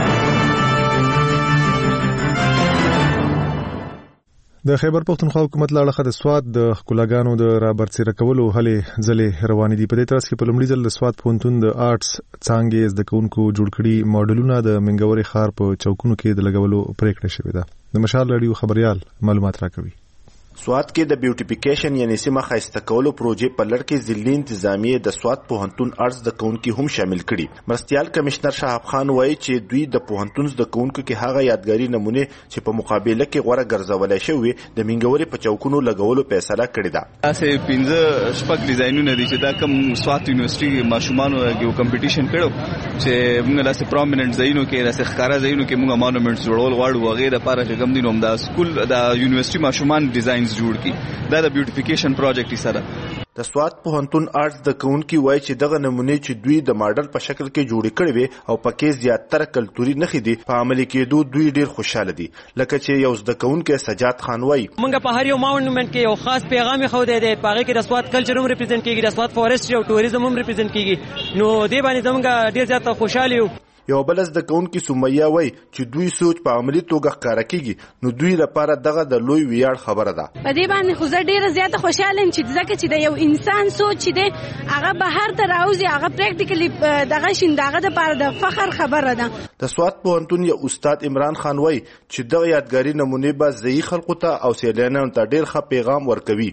د خیبر پښتونخوا حکومت له اړخه د سواد د ښکلاګانو د رابرسېره کولو هلې ځلې روانې دي. په دې ترڅ کې په لومړي ځل د سواد پوهنتون د آرټس څانګې زده کوونکو جوړ کړي ماډلونه د منګورې ښار په چوکونو کې د لګولو پریکړه شوې ده. د مشال راډیو خبريال معلومات راکوي. سواد کې د بیوټیفیکیشن یعنی سیمه ښایسته کولو پروژې په لړ کې ضلعي انتظامیې د سواد پوهنتون آرټس زده کوونکي هم شامل کړي. مرستیال کمشنر شهاب خان وایي چې دوی د پوهنتون زده کوونکو کې هغه یادګاري نمونه چې په مقابله کې غوره ګرځولای شوی د منګورې په چوکونو لګولو فیصله کړې ده. تاسې پنځه شپږ ډیزاینونه دي چې دا کوم سواد یونیورسيټي ماشومانو یو کمپټیشن کړو چې موږ داسې پرومیننت ځایونو کې داسې ښکاره ځایونو کې موږ مانومنټس جوړول غواړو. هغې دپاره چې کوم دي نو دا سکول د یونیورسيټي ماشومان ډیزاین جوړ کی. دا د بیوټیفیکیشن پروجیکټ سره د سواد پوهنتون آرټس د کونکي وایي چې دغه نمونه چې دوی د ماډل په شکل کې جوړې کړې وي او پکې زیاتره کلتوري نښې دي په عملي کېدو دوی ډیر خوشاله دي. لکه چې یو زده کوونکی سجاد خان وایي موږ په هر یو مانومنت کې یو خاص پیغام خو دی دی په هغه کې د سواد کلچر هم ریپرزینټ کیږي، د سواد فورستري او ټوریزم هم ریپرزینټ کیږي. نو دې باندې زموږ ډیر زیات خوشاله یو. یو بل زده کوونکی سمیه وایي چې دوی سوچ په عملي توګه ښکاره کیږي نو دوی لپاره دغه د لوی ویاړ خبره ده. په دې باندې خو زه ډیره زیاته خوشاله یم چې ځکه چې د یو انسان سوچ چې دی هغه بهر ته راوځي، هغه پریکټیکلی دغه شین دغه لپاره د فخر خبره ده. د سواد پوهنتون یو استاد عمران خان وایي چې دغه یادګاري نمونه به ځایی خلکو ته او سیلانیانو ته ډیر ښه پیغام ورکوي.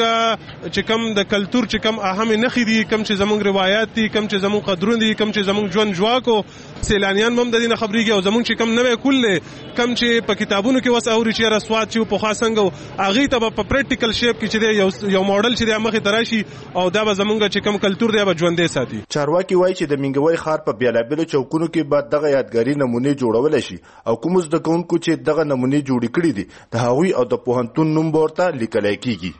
زمونږ چې کوم د کلچر چې کوم اهم نښې دي، کوم چې زمونږ روایت دي، کوم چې زمونږ قدرونه دي، کوم چې زمونږ ژوند جواکو سیلانیان هم د دې نه خبرېږي او زمونږ چې کم نوی کل دی کم چې په کتابونو کې وس اوري چې رسوات چې په خاص څنګه هغې ته به په پریکټیکل شیپ کې چې دی یو یو ماډل چې دی مخې ته راشي او دا به زمونږ چې کم کلتور دی به ژوندی ساتي. چارواکي وایي چې د منګورې ښار په بېلابېلو چوکونو کې به دغه یادګاري نمونې جوړولی شي او کومو زده کوونکو چې دغه نمونې جوړې کړي دي د هغوی او د پوهنتون نوم به ورته لیکلی کیږي.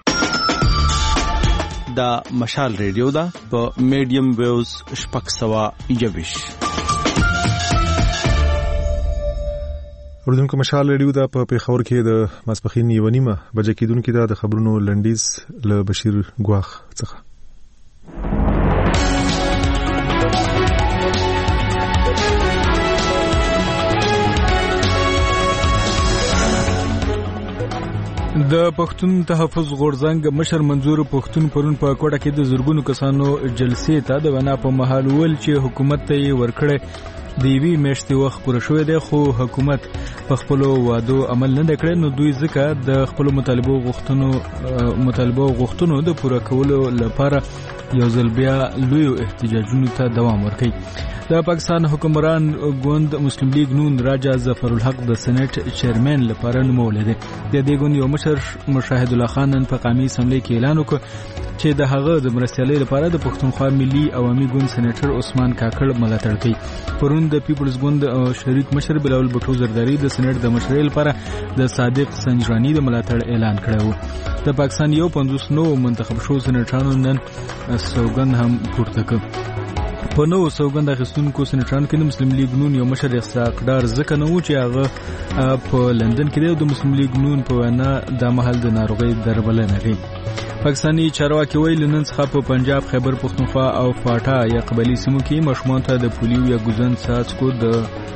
دا مشال ریډیو ده په میډیم ویوز شپږ سوه یوویشت. اوردونکو مشال ریډیو دا په پیښور کې د ماسپخین یو نیمه بجې کېدونکې دا د خبرونو لنډیز له بشیر ګواخ څخه. د پښتون تحفظ غورځنګ مشر منظور پښتون پرون په کوټه کې د زورګونو کسانو جلسې ته د ونا په محل ول چې حکومت ته ورکړې د وی میاشتې وخت پوره شوی دی، خو حکومت په خپل وعدو عمل نه کړی، نو دوی ځکه د خپل مطالبو غوښتنو مطالبو غوښتنو د پوره کولو لپاره یو ځل بیا لوی احتجاجونو ته دوام ورکوي. د پاکستان حکمران ګوند مسلم لیگ نون راجا ظفر الحق د سېنات چیرمن لپاره نومول دي. د دې ګوند یو مشر مشاهد الله خان نن په قومي اسمبلی کې اعلان وکړ چې د هغه د مرستيالۍ لپاره د پښتونخوا ملي عوامي ګوند سېنیټر عثمان کاکړ ملاتړ کوي. پرون د پیپلز ګوند شریک مشر بلاول بټو زرداری د سېنیټ د مشرۍ لپاره د صادق سنجرانی د ملاتړ اعلان کړی و. د پاکستان یو پنځوس نو منتخب شو سېنیټرانو نن سوګند هم پورته کړ. په نو سوګند اخیستونکو سېنیټرانو کې د مسلم لیگ نون یو مشر اقتدار ځکه نه و چې هغه په لندن کې د مسلم لیگ نون په وینا د محل د ناروغۍ دربلنه کوي. پاکستاني چارواکي ویل نن څخه په پنجاب، خیبر پختونخوا او فاټا یا قبلي سیمو کې ماشومان ته د پولیو یا ګوزن څاڅکو د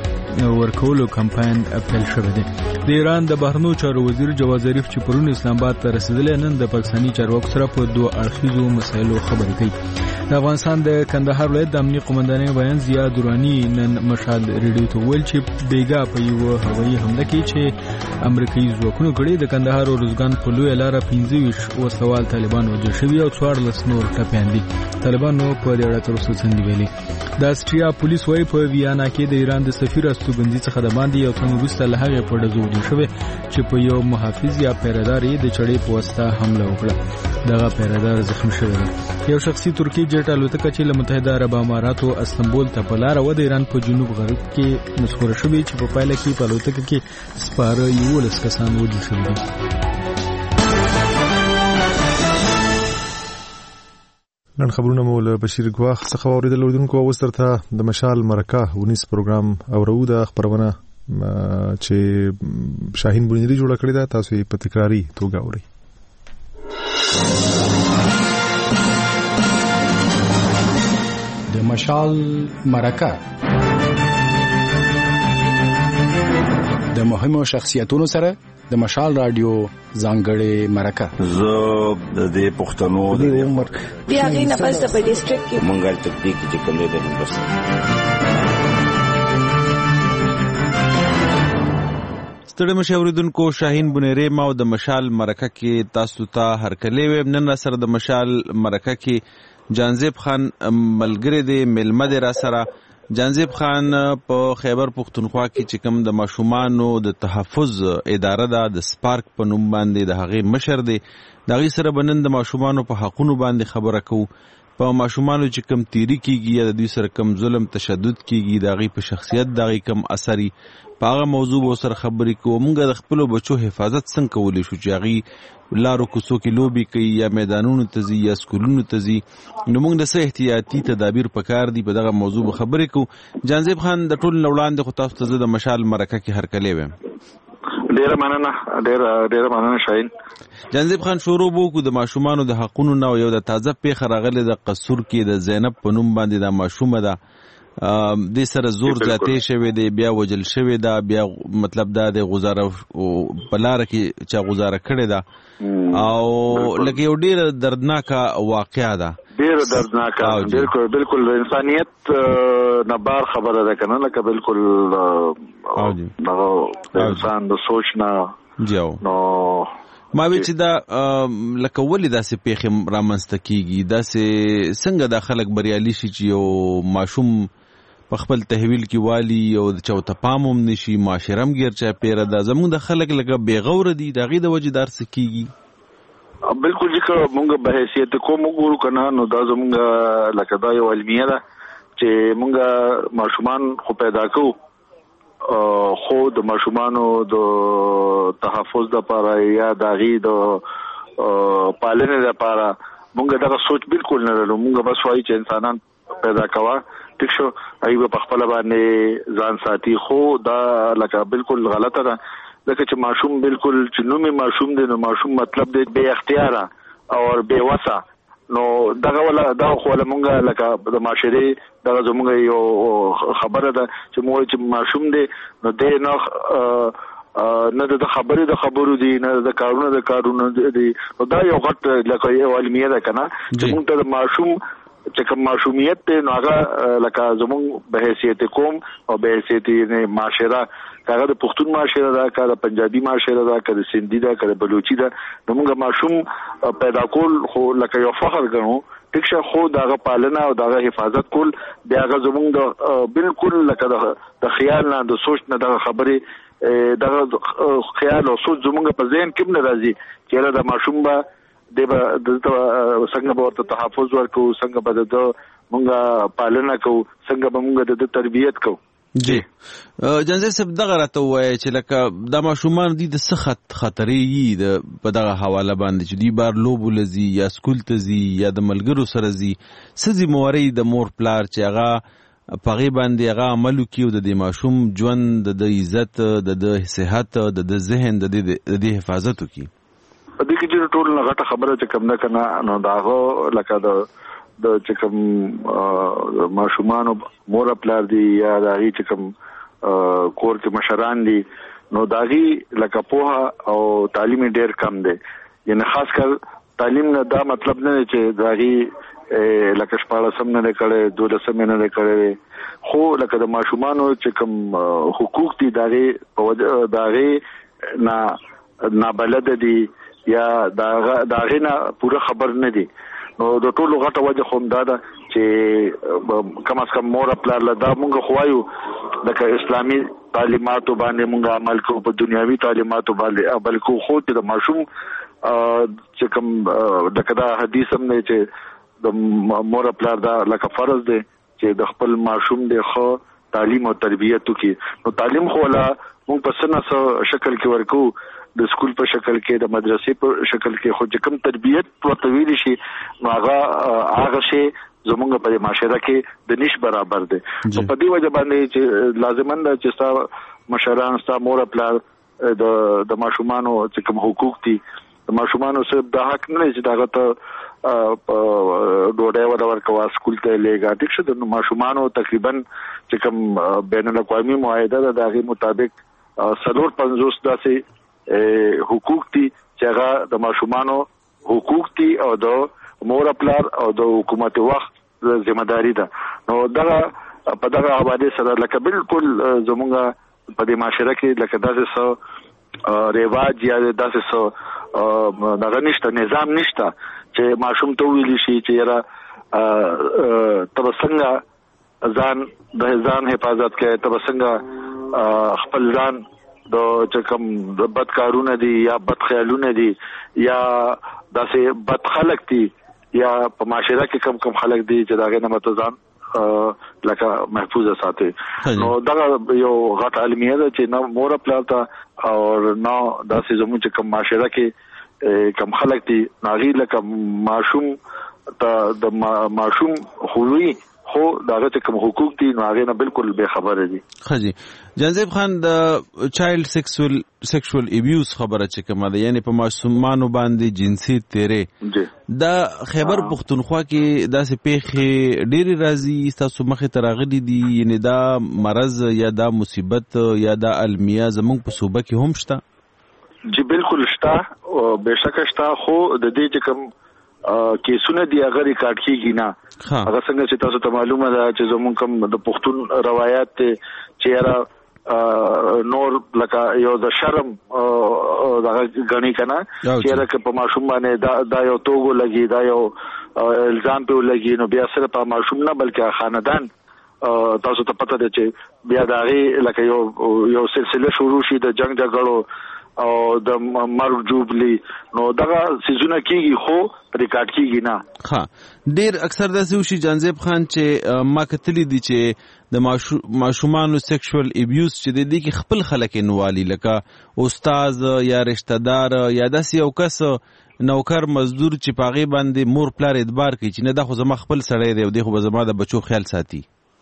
ورکولو کمپاین پیل شوی دی. د ایران د بهرنیو چارو وزیر جواد ظریف چې پرون اسلام آباد ته رسیدلی، نن د پاکستاني چارواکو سره په دوه اړخیزو مسایلو خبرې کوي. د افغانستان د کندهار ولایت د امنیه قومندانۍ بیان ضیا درانی نن مشال ریډیو ته ویل چې بیګا په یو هوایي حمله کې چې امریکایي ځواکونو کړې د کندهار او روزګان په لویه لاره پنځه ویشت وسوال طالبان وژل شوي او څوارلس نور ټپیان دي. طالبانو په دې اړه تر اوسه څه نه ویلي. د اسټریا پولیس وايي په ویانا کې د ایران د سفیر استوګنځي څخه د باندې یو تن وروسته له هغې په ډزو وژل شوی چې په یو محافظ یا پیرهدار یې د چړې په واسطه حمله وکړه. دغه پیرهدار زخمی شوی دی. یو شخصي ترکی جټ الوتکه چې له متحده عرب اماراتو استنبول ته په لاره و د ایران په جنوب غرب کې مسخوره شوې چې په پایله کې په الوتکه کې سپاره یولس کسان وژل شوي دي. نن خبرونه مو له بشیر ګواخ څخه واوریدل. اوریدونکو اوس درته د مشال مرکه ونیس پروګرام اورو د خبرونه چې شاهین بنيري جوړه کړې ده، تاسو یې په تکراری توګه اورئ. د مشال مرکه د مهمو شخصیتونو سره د مشال رادیو ځانګړې مرکه. زه د دې پښتنو د عمر بیا غي نه پس په ډیسټریکټ کې مونږه تطبیق چې کوم دی د هندوستان ستړي مشاوریدونکو شاهین بنيري ما د مشال مرکه کې تاسو ته هرکلی ویم. نن سره د مشال مرکه کې جانزیب خان ملګری دی، میلمه دی را سره. جانزیب خان په خیبر پختونخوا کې چې کوم د ماشومانو د تحفظ اداره ده د سپارک په نوم باندې د هغې مشر دی. د هغې سره به نن د ماشومانو په حقونو باندې خبره کوو. په ماشومانو چې کم تیری کیږي یا د دوی سره کم ظلم تشدد کیږي، د هغې په شخصیت د هغې کم اثري په هغه موضوع به سره خبرې کوو. موږ د خپلو بچو حفاظت څنګه کولی شو چې هغې لارو کوڅو کې لوبې کوي یا میدانونو ته ځي یا سکولونو ته ځي، نو موږ د څه احتیاطي تدابیر پکار دي په دغه موضوع به خبرې کوو. جانزیب خان د ټول نه وړاندې خو تاسو ته زه د مشال مرکه کې هرکلی ویم. ډیره مننه ډیره ډیره مننه شاهین. جانزیب خان شروع وکړو د ماشومانو د حقونو نه. یو د تازه پیښه راغلې د قصور کې د زینب په نوم باندې د ماشومه ده، دې سره زور زیاتې شوی دی، بیا وجل شوی ده، بیا مطلب دا د غزاره په لاره کې چې غزاره کړې ده او لکه یو ډېره دردناکه واقعه ده. ډېره دردناکه بالکل بالکل انسانیت نه بار خبره ده کنه، لکه بالکل دغه انسان د سوچ نه جاو نو ما وی چې دا لکه ولې داسې پیښې رامنځته کیږي، داسې څنګه دا خلک بریالي شي چې یو ماشوم په خپل تحویل کې والی او د چوته پام هم نشي، معاشره هم ګیر چاپېره ده. زموږ د خلک لکه بېغوره دي، د هغې د وجې دا څه کیږي؟ بالکل چې موږ به حیثیت کوم وګورو که نه، نو دا زموږ لکه دا یو علمیه ده چې موږ ماشومان خو پیدا کوو، خو د ماشومانو د تحفظ لپاره یا د هغې د پالنې لپاره موږ دغه سوچ بالکل نه لرو. موږ بس وایي چې انسانان پیدا کوا ټیک شو ایوب په خپل باندې ځان ساتي خو دا لکه بالکل غلطه ده لکه چې ماشوم بالکل چې نومي ماشوم دی نو ماشوم مطلب دی بے اختیار او بے وسه نو دغه ولا دا خو لمونږه لکه د معاشري دغه زمونږ یو خبره ده چې موږ چې ماشوم دی نو د نه نه د خبرې د خبرو دي نه د کارونو د کارونو دي نو دا یو غټ لکه یو علمیه ده کنه چې موږ ته ماشوم چې کوم ماشومیت ته نو هغه لکه زموږ به حیثیت قوم او به حیثیت معاشره کاغه د پښتون معاشره ده کاغه پنجابي معاشره ده کاغه سندي ده کاغه بلوچي ده نو موږ ماشوم پیدا کول خو لکه یو فخر ګڼو ټیک شه خو داغه پالنه او داغه حفاظت کول داغه زموږ د بالکل لکه د خیال نه د سوچ نه د خبرې دغه خیال او سوچ زموږ په ذهن کې نه راځي چې دا ماشوم به د څنګه به ورته تحفظ ورکو څنګه به د مونږه پالنه کو څنګه به مونږ د تربیت کو جی جنزه سب دغه راته وای چې لکه د ماشومان دي د سخت خطرې د په دغه حواله باندې چې دی بار لوب لذي یا سکول ته زی یا د ملګرو سره زی سزي موري د مور پلار چې هغه پغی باندې هغه عملو کیو د دې ماشوم ژوند د عزت د صحت د ذهن د دې حفاظت وکي په دې کې چې ټول نه غټه خبره چې کوم نه کنه نو داغه لکه د د چې کوم ماشومان مور پلار دی یا داغي چې کوم کور کې مشران دي نو داغي لکه پوها او تعلیم ډیر کم دی یعنی خاص کر تعلیم نه دا مطلب نه چې داغي لکه شپاړه سم نه کړي دوله سم نه کړي خو لکه د ماشومانو چې کوم حقوق دي داغه داغه نه نابلد دي یا داغه داغه نه پوره خبر نه دي نو د ټولو غټه وجه خو دا ده چې کم از کم مور خپل له دا مونږ خوایو د اسلامي تعلیماتو باندې مونږ عمل کوو په دنیوي تعلیماتو باندې بلکې خو د ماشوم چې کوم د کدا حدیث هم نه چې د مور خپل دا لکه فرض دی چې د خپل ماشوم د خو تعلیم او تربیت کوي نو تعلیم خو لا مونږ په سنه شکل کې ورکو د سکول په شکل کې د مدرسې په شکل کې خو چې کوم تربیت ورته ویل شي نو هغه هغه شی زمونږ په معاشره کې د نش برابر دی په دې وجه باندې چې لازمن ده چې ستا مشران ستا مور خپل د د ماشومانو چې کوم حقوق دي د ماشومانو سره د حق نه چې داغه ته ډوډۍ ورکوا سکول ته لګا ټیک شه د ماشومانو تقریبا چې کوم بین الاقوامي معاهده ده دغه مطابق سلور پنځوس داسې حقوق دي چې هغه د ماشومانو حقوق دي او د مور پلار او د حکومت وخت ذمہ داری ده نو دا په دغه حواله سره لکه بالکل زمونږ په دې معاشره کې لکه داسې څو رواج یا داسې څو دغه نشته نظام نشته چې ماشوم ته ویل شي چې یاره تب څنګه ځان د ځان حفاظت کوي تب څنګه خپل ځان د چې کوم د بد کارونه دي یا بد خیالونه دي یا داسې بد خلک دي یا په معاشره کې کم کم خلک دي چې داغه نه متزان لکه محفوظ ساتي نو دا یو غټ علمیه ده چې نو مور خپل ته او نو داسې زموږ چې کوم معاشره کې کم خلک دي ناغي لکه ماشوم ته د ماشوم خووي خو داغه چې کوم حقوق دي نو هغه نه بالکل به خبره دي خجی جنزیب خان د چایلډ سیکسوال سیکشوال ابیوز خبره چې کومه ده یعنی په ماشومانو باندې جنسي تیرې دا خیبر پختونخوا کې داسې پیښې ډېری راځي تاسو مخې ته راغلي دي یعنی دا مرض یا دا مصیبت یا دا المیه زمونږ په صوبه کې هم شته جی بالکل شته او بهشکه شته خو د دې چې کوم کیسونه دی هغه ریکارډ کیږي نه هغه څنګه چې تاسو ته معلومه ده چې زمونږ کوم د پښتون روایت ته چې نور لکه یو د شرم دغه غنی کنه چې راکه په ماشوم باندې دا دا یو توغو لګي دا یو الزام په لګي نو بیا سره په ماشوم نه بلکې خاندان تاسو ته پته ده چې بیا دغه لکه یو یو سلسله شروع شي د جنگ جګړو او د مرګ جوبلی نو دغه سيزونه کیږي خو ریکارډ کیږي نه. ها ډیر اکثر د سوشي جانزیب خان چې ما کتلی دي چې د ماشومانو سیکشوال ابیوز چې د دې کې خپل خلک نوالي لکه استاد یا رشتہ دار یا داسې یو کس نوکر مزدور چې پاغي باندې مور پلار اعتبار کوي چې نه د خو زما خپل سړی دی او د خو زما د بچو خیال ساتي.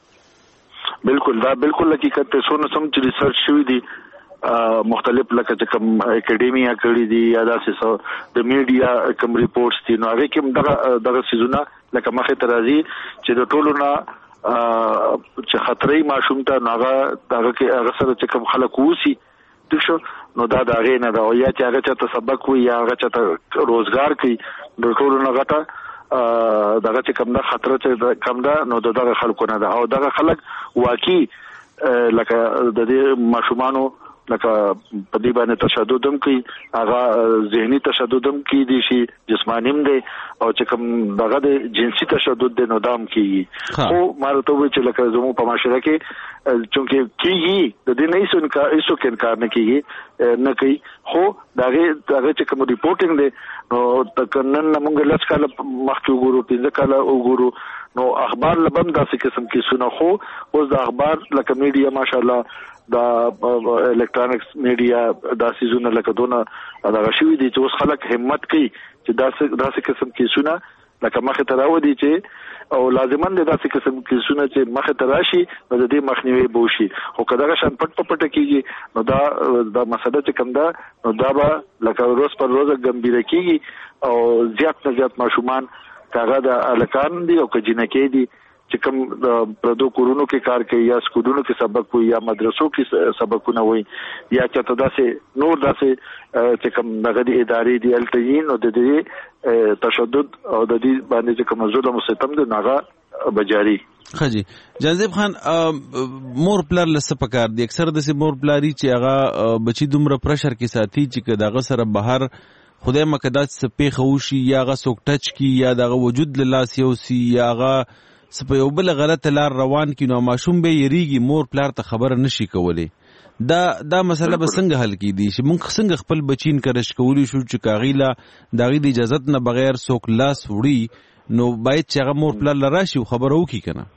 بالکل دا بالکل حقیقت ته سونه سم چې ریسرچ شوی دی مختلف لکه چې کوم اکیډمیا کړی دي یا داسې د میډیا کوم ریپورتس دي نو هغه کوم دغه دغه سيزونه لکه مخه ترازی چې د ټولو نه چې خطرې ماشوم ته ناغه دغه کې هغه سره چې کوم خلک وسی دښو نو دا دا غي نه دا یا چې هغه ته سبق وي یا هغه ته روزګار کوي د ټولو نه غټه دغه چې کوم د خطر چې کم ده نو دغه خلکو نه ده او دغه خلک واقعي لکه د دې ماشومانو لکه په دې باندې تشدد هم کوي هغه ذهني تشدد هم کوي دي شي جسماني هم دي او چې کوم دغه د جنسي تشدد د نودام کوي خو مارته وي چې لکه زمو په معاشره کې چونکه کیږي د دې نه هیڅ انکار هیڅ انکار نه کیږي نه کوي خو دغه دغه چې کوم ریپورټینګ دی نو تکنن موږ لږ کال مخکې وګورو پنځه کال وګورو نو اخبار لبم داسې قسم کې سونه خو اوس د اخبار لکه میډیا ماشاءالله دا الکترونکس میډیا دا سيزونه لکه دونه دا غشوي دي چې اوس خلک همت کوي چې داسې داسې قسم کې سونه لکه مخه تراو دي چې او لازمان دي داسې قسم کې سونه چې مخه تراشي نو د دې مخنیوي بوشي خو کله شان پټ پټ کېږي نو دا دا مسله چې کوم دا نو دا به لکه روز پر روز ګمبيره کېږي او زیات نه زیات ماشومان کاغه د الکان دي او کجنکې دي چې کوم پردو کورونو کې کار کوي یا سکولونو کې سبق وي یا مدرسو کې سبقونه وي یا چاته داسې نور داسې چې کوم دغه د ادارې دی التین او د دې تشدد او د دې باندې چې کوم ظلم او ستم د ناغه بجاری. خجی جانزیب خان مور پلار لسه پکار دی اکثر د مور پلاری چې هغه بچی دومره پرشر کې ساتي چې دغه سره بهر خدای مقدس سپې خوشي یا غا سوک ټچ کی یا دغه وجود لاس یو سی یا غا سپه یو بل غلط لار روان کی نو ماشوم به یریږي مور پلار ته خبر نشي کولی دا دا مسله به څنګه حل کی دي چې مونږ څنګه خپل بچین کرش کولی شو چې کاغیلا داغي د اجازه نه بغیر سوک لاس وړي نو باید چې هغه مور پلار لراشي خبر او کی کنه.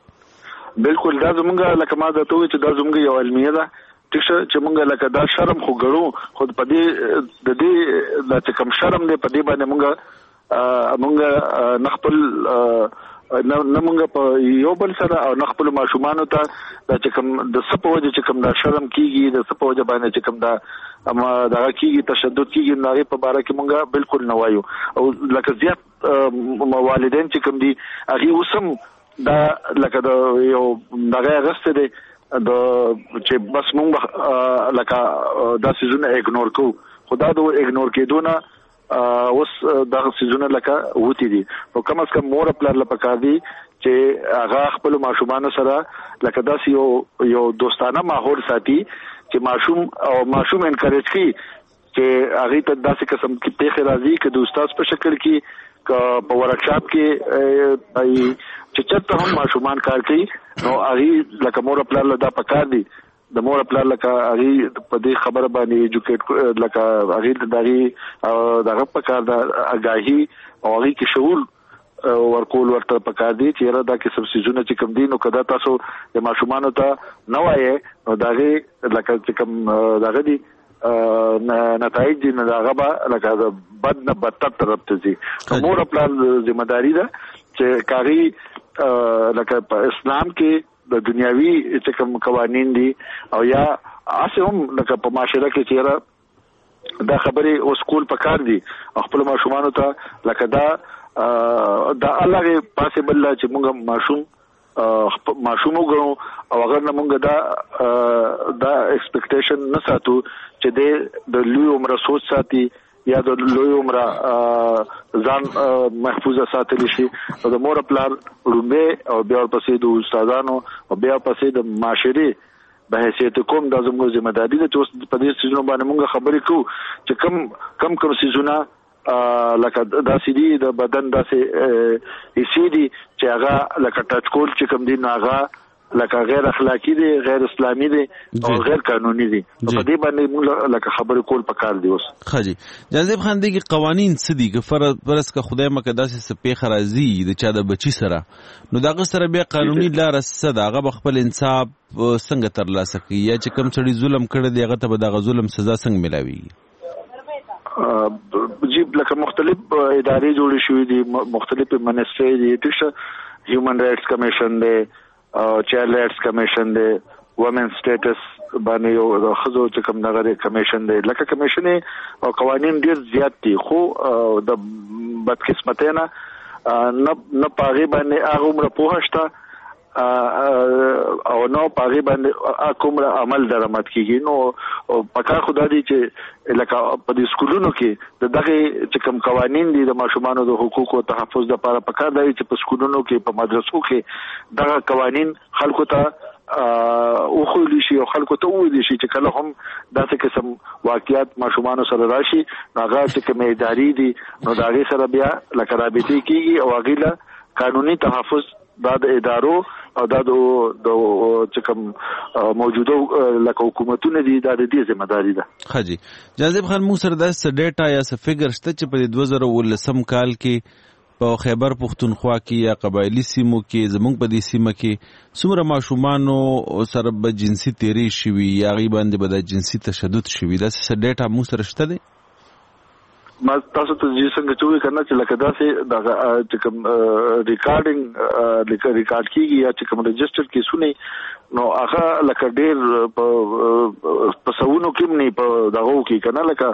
بالکل دا زمونږه لکه ما د توې چې دا زمونږه یو علمیه ده چې مونږه لکه دا شرم خو ګړو خود په دې د دې د کوم شرم دې په دې باندې مونږه مونږه نخپل نه مونږ په یو بل سره او نخپل ماشومان ته چې کوم د سپوږ چې کوم دا شرم کیږي د سپوږ باندې چې کوم دا اما دا کیږي تشدد کیږي نه په باره کې مونږه بالکل نه وایو او لکه زیات والدین چې کوم دي هغه وسم دا لکه د یو دغه غسته دي د چې بس مونږ لکه دا سيزونه اګنور کو خدا دو اګنور کېدو نه اوس دغه سيزونه لکه وتی دي او کم از کم مور خپل لپاره دي چې هغه خپل ماشومان سره لکه داسې یو یو دوستانه ماحول ساتي چې ماشوم او ماشوم انکریج کی چې هغه ته داسې قسم کې پیښه راځي چې د استاد په شکل کې په ورکشاپ کې چې چېرته هم ماشومان کار کوي نو هغه لکه مور خپل لدا پکار دي د مور خپل لکه هغه په دې خبره باندې ایجوکیټ لکه هغه دغه دغه پکار د اگاهي او هغه کې شعور ورکول ورته پکار دي چې را دا قسم سيزونه چې کوم دي نو کدا تاسو د ماشومان ته نه وایي نو دغه لکه چې کوم دغه دي نتایج دي نه هغه به لکه بد نه بدتر طرف ته ځي مور خپل ذمہ داری ده چې کاری لکه په اسلام کې د دنیاوی چې کوم قوانين دي او یا اسه هم لکه په معاشره کې چیرې دا خبره او سکول پکار دي خپل ماشومان ته لکه دا دا الله پاسبل چې موږ ماشوم ماشوم وګورو او اگر نه موږ دا دا ایکسپیکټیشن نه ساتو چې د لوی عمر سوچ ساتي یا د لوی عمر ځان محفوظه ساتل شي او د مور پلار رومبه او بیا پسې د استادانو او بیا پسې د معاشري به حیثیت کوم د زموږ ذمہ داری ده چې په دې سيزونو باندې موږ خبرې کوو چې کم کم کم سيزونه لکه داسې دي د بدن داسې حصې دي چې هغه لکه ټچ کول چې کوم دي هغه لکه غیر اخلاقی دي، غیر اسلامي دي او غیر قانوني دي. په دې باندې موږ لکه خبرې کول پکار دي. اوس خاجي جاذب خان دي کې قوانين څه دي چې فرض کا خدای مکه داسې سپېخ راځي د چا د بچی سره، نو داغه سره بیا قانوني لار څه ده؟ هغه خپل انصاف څنګه ترلاسه کوي، یا چې کوم سړي ظلم کړی دی هغه ته به دغه ظلم سزا څنګه ملاوي؟ جیب لکه مختلف ادارې جوړې شوې دي، مختلف منسټري دي، ټیک هیومن رائټس کمیشن دی، چایلډ رائټس کمیشن دی، وومن سټیټس باندې یو د ښځو چې کوم دغه کمیشن دی. لکه کمیشن او قوانین ډیر زیات دي، خو د بدقسمتۍ نه نه په هغې باندې هغه عمره پوهه شته او نو پاغي باندې کوم عمل درآمد کیږي. نو پکار خدا دي چې لکه په دې سکولونو کې د دغه چې کوم قوانین دي د ماشومانو د حقوقو تحفظ لپاره پکار دی چې په سکولونو کې په مدرسو کې دغه قوانین خلکو ته او خو دي شي او خلکو ته وې دي شي چې کله هم داسې قسم واقعیات ماشومانو سره راشي هغه چې کوم ادارې دي نو دا غي سره بیا لکه رابطه کیږي او هغه له قانوني تحفظ دا د ادارو او دا د چې کوم موجوده لکه حکومتونه دي دا د دې ذمہ داری ده. خاجي جاذب خان موږ سره د ډیټا یا څه فګر شته چې په دوه زره ولسم کال کې په خیبر پختونخوا کې یا قبایلی سیمو کې زمونږ په دې سیمه کې څومره ماشومانو سره به جنسي تیری شوي یا غي باندې به د جنسي تشدد شوي، دا څه ډیټا موږ سره شته دي؟ ما تاسو ته چې څنګه چوي کنه چې لکه داسې د چې کوم ریکارډینګ لکه ریکارډ کیږي یا چې کوم رجسټر کې سونی نو هغه لکه ډیر په سوونو کې نه په دغه کې کنه لکه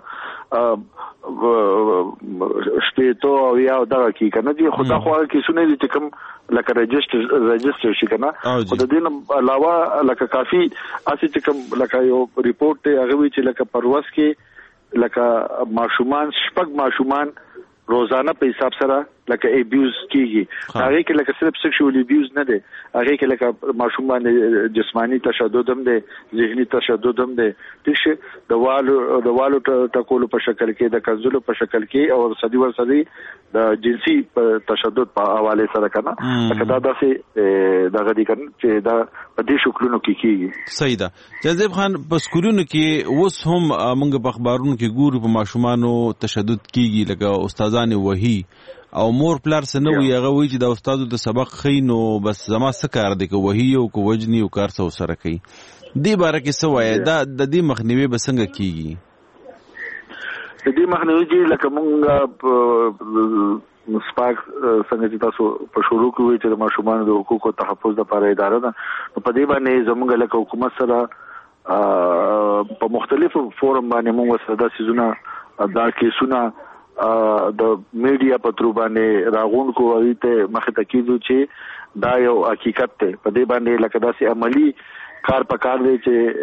شپېتو او یا دغه کې کنه دي خو دا خو کې سونی چې کوم لکه رجسټر رجسټر شي کنه خو د دې علاوه لکه کافي اسی چې کوم لکه یو ریپورت ته هغه وی چې لکه پرواز کې لکه ماشومان شپږ ماشومان روزانه په حساب سره لکه ابیوز کیږي. هغه کې لکه صرف سیکشوال ابیوز نه دی، هغه کې لکه ماشوم باندې جسمانی تشدد هم دی، ذهني تشدد هم دی، ټیک د والو د والو ټکولو په شکل کې، د کنزلو په شکل کې او صدی ور صدی د جنسي تشدد په حواله سره کنه لکه دا داسې دغه دي کنه چې دا په دې شکلونو کې کیږي. صحیح ده. جاذب خان په سکولونو کې اوس هم موږ په اخبارونو کې ګورو په ماشومانو تشدد کیږي، لکه استادان وਹੀ او مور پلار سره نو یغه وی چې د استادو د سبق خینو بس زما څه کار دی که وਹੀ او کو وجنی او کار سره سره کوي. دې باره کې څه وایي دا د دې مخنیوي به څنګه کیږي؟ د دې مخنیوي چې لکه مونږ سپاک څنګه چې تاسو په شروع کې وی چې د ماشومانو د حقوقو تحفظ لپاره اداره ده په دې باندې زموږ لکه حکومت سره په مختلفو فورم باندې موږ سره د سيزونه دا کیسونه د میډیا په تر باندې راغون کو وایته مخه تکیدو چې دا یو حقیقت ته په دې باندې لکه داسې عملی کار پکار دی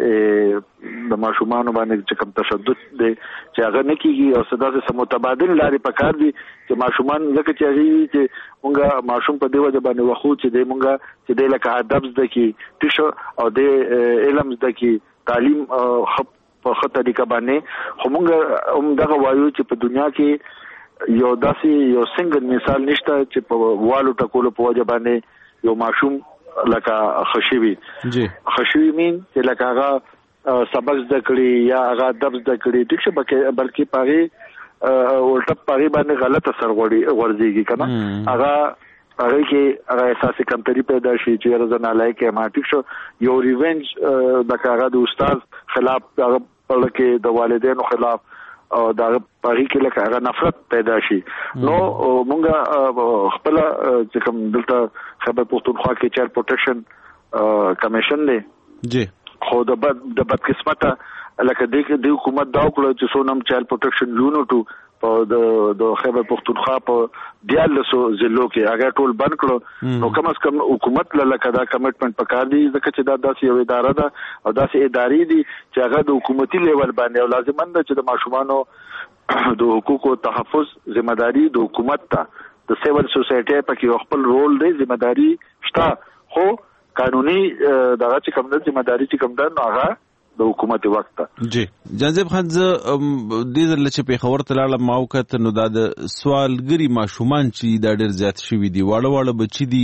چې د ماشومان باندې چې کوم تشدد دی چې هغه نه کیږي او صدا سره متبادل لارې پکار دي چې ماشومان لکه چې هغه چې مونږه ماشوم په دی وجه باندې وخو چې دی مونږه چې دی لکه ادب زده کی تشو او د علم زده کی تعلیم په خطه طریقه باندې خو مونږ هم دغه وایو چې په دنیا کې یو داسې یو څنګه مثال نشته چې په والو ټکولو په وجه باندې یو ماشوم لکه خشوي جی خشوي مين چې لکه هغه سبق زده کړي یا هغه ادب زده کړي ټیک شه بلکې پاره ولټ پاره باندې غلط اثر وړي ورځيږي کنه هغه هغه کې هغه احساس کمتري پیدا شي چې رضا لایق ما ټیک شو یو ریونج د هغه د استاد خلاف هغه پلکه د والدینو خلاف او دا پاره کې لکه هغه نفرت پیدا شي نو مونږه خپل چې کوم دلته خبر پښتونخوا کې چایلډ پروټیکشن کمیشن دی جی خو د بد د بد قسمته لکه د حکومت دا وکړه چې سونم چایلډ پروټیکشن یونټ په د د خبر پښتونخوا په دیالسو ضلعو کې هغه ټول بند کړو نو کم از کم حکومت لکه دا کمټمنټ پکار دی ځکه چې دا داسې یو اداره ده او داسې ادارې دي چې هغه د حکومتي لیول باندې او لازم ده چې د ماشومانو د حقوقو تحفظ ذمہ داری د حکومت ته د سیول سوسایټي په کې خپل رول دی ذمہ داری شته خو قانوني دغه چې کوم د ذمہ داری چې کوم ده هغه د حکومت وخت ته جی جاذب خان ز دې ځل چې په خبر تلاله ماوکت نو دا د سوالګری ماشومان چې دا ډېر زیات شوي دي واړه واړه بچي دي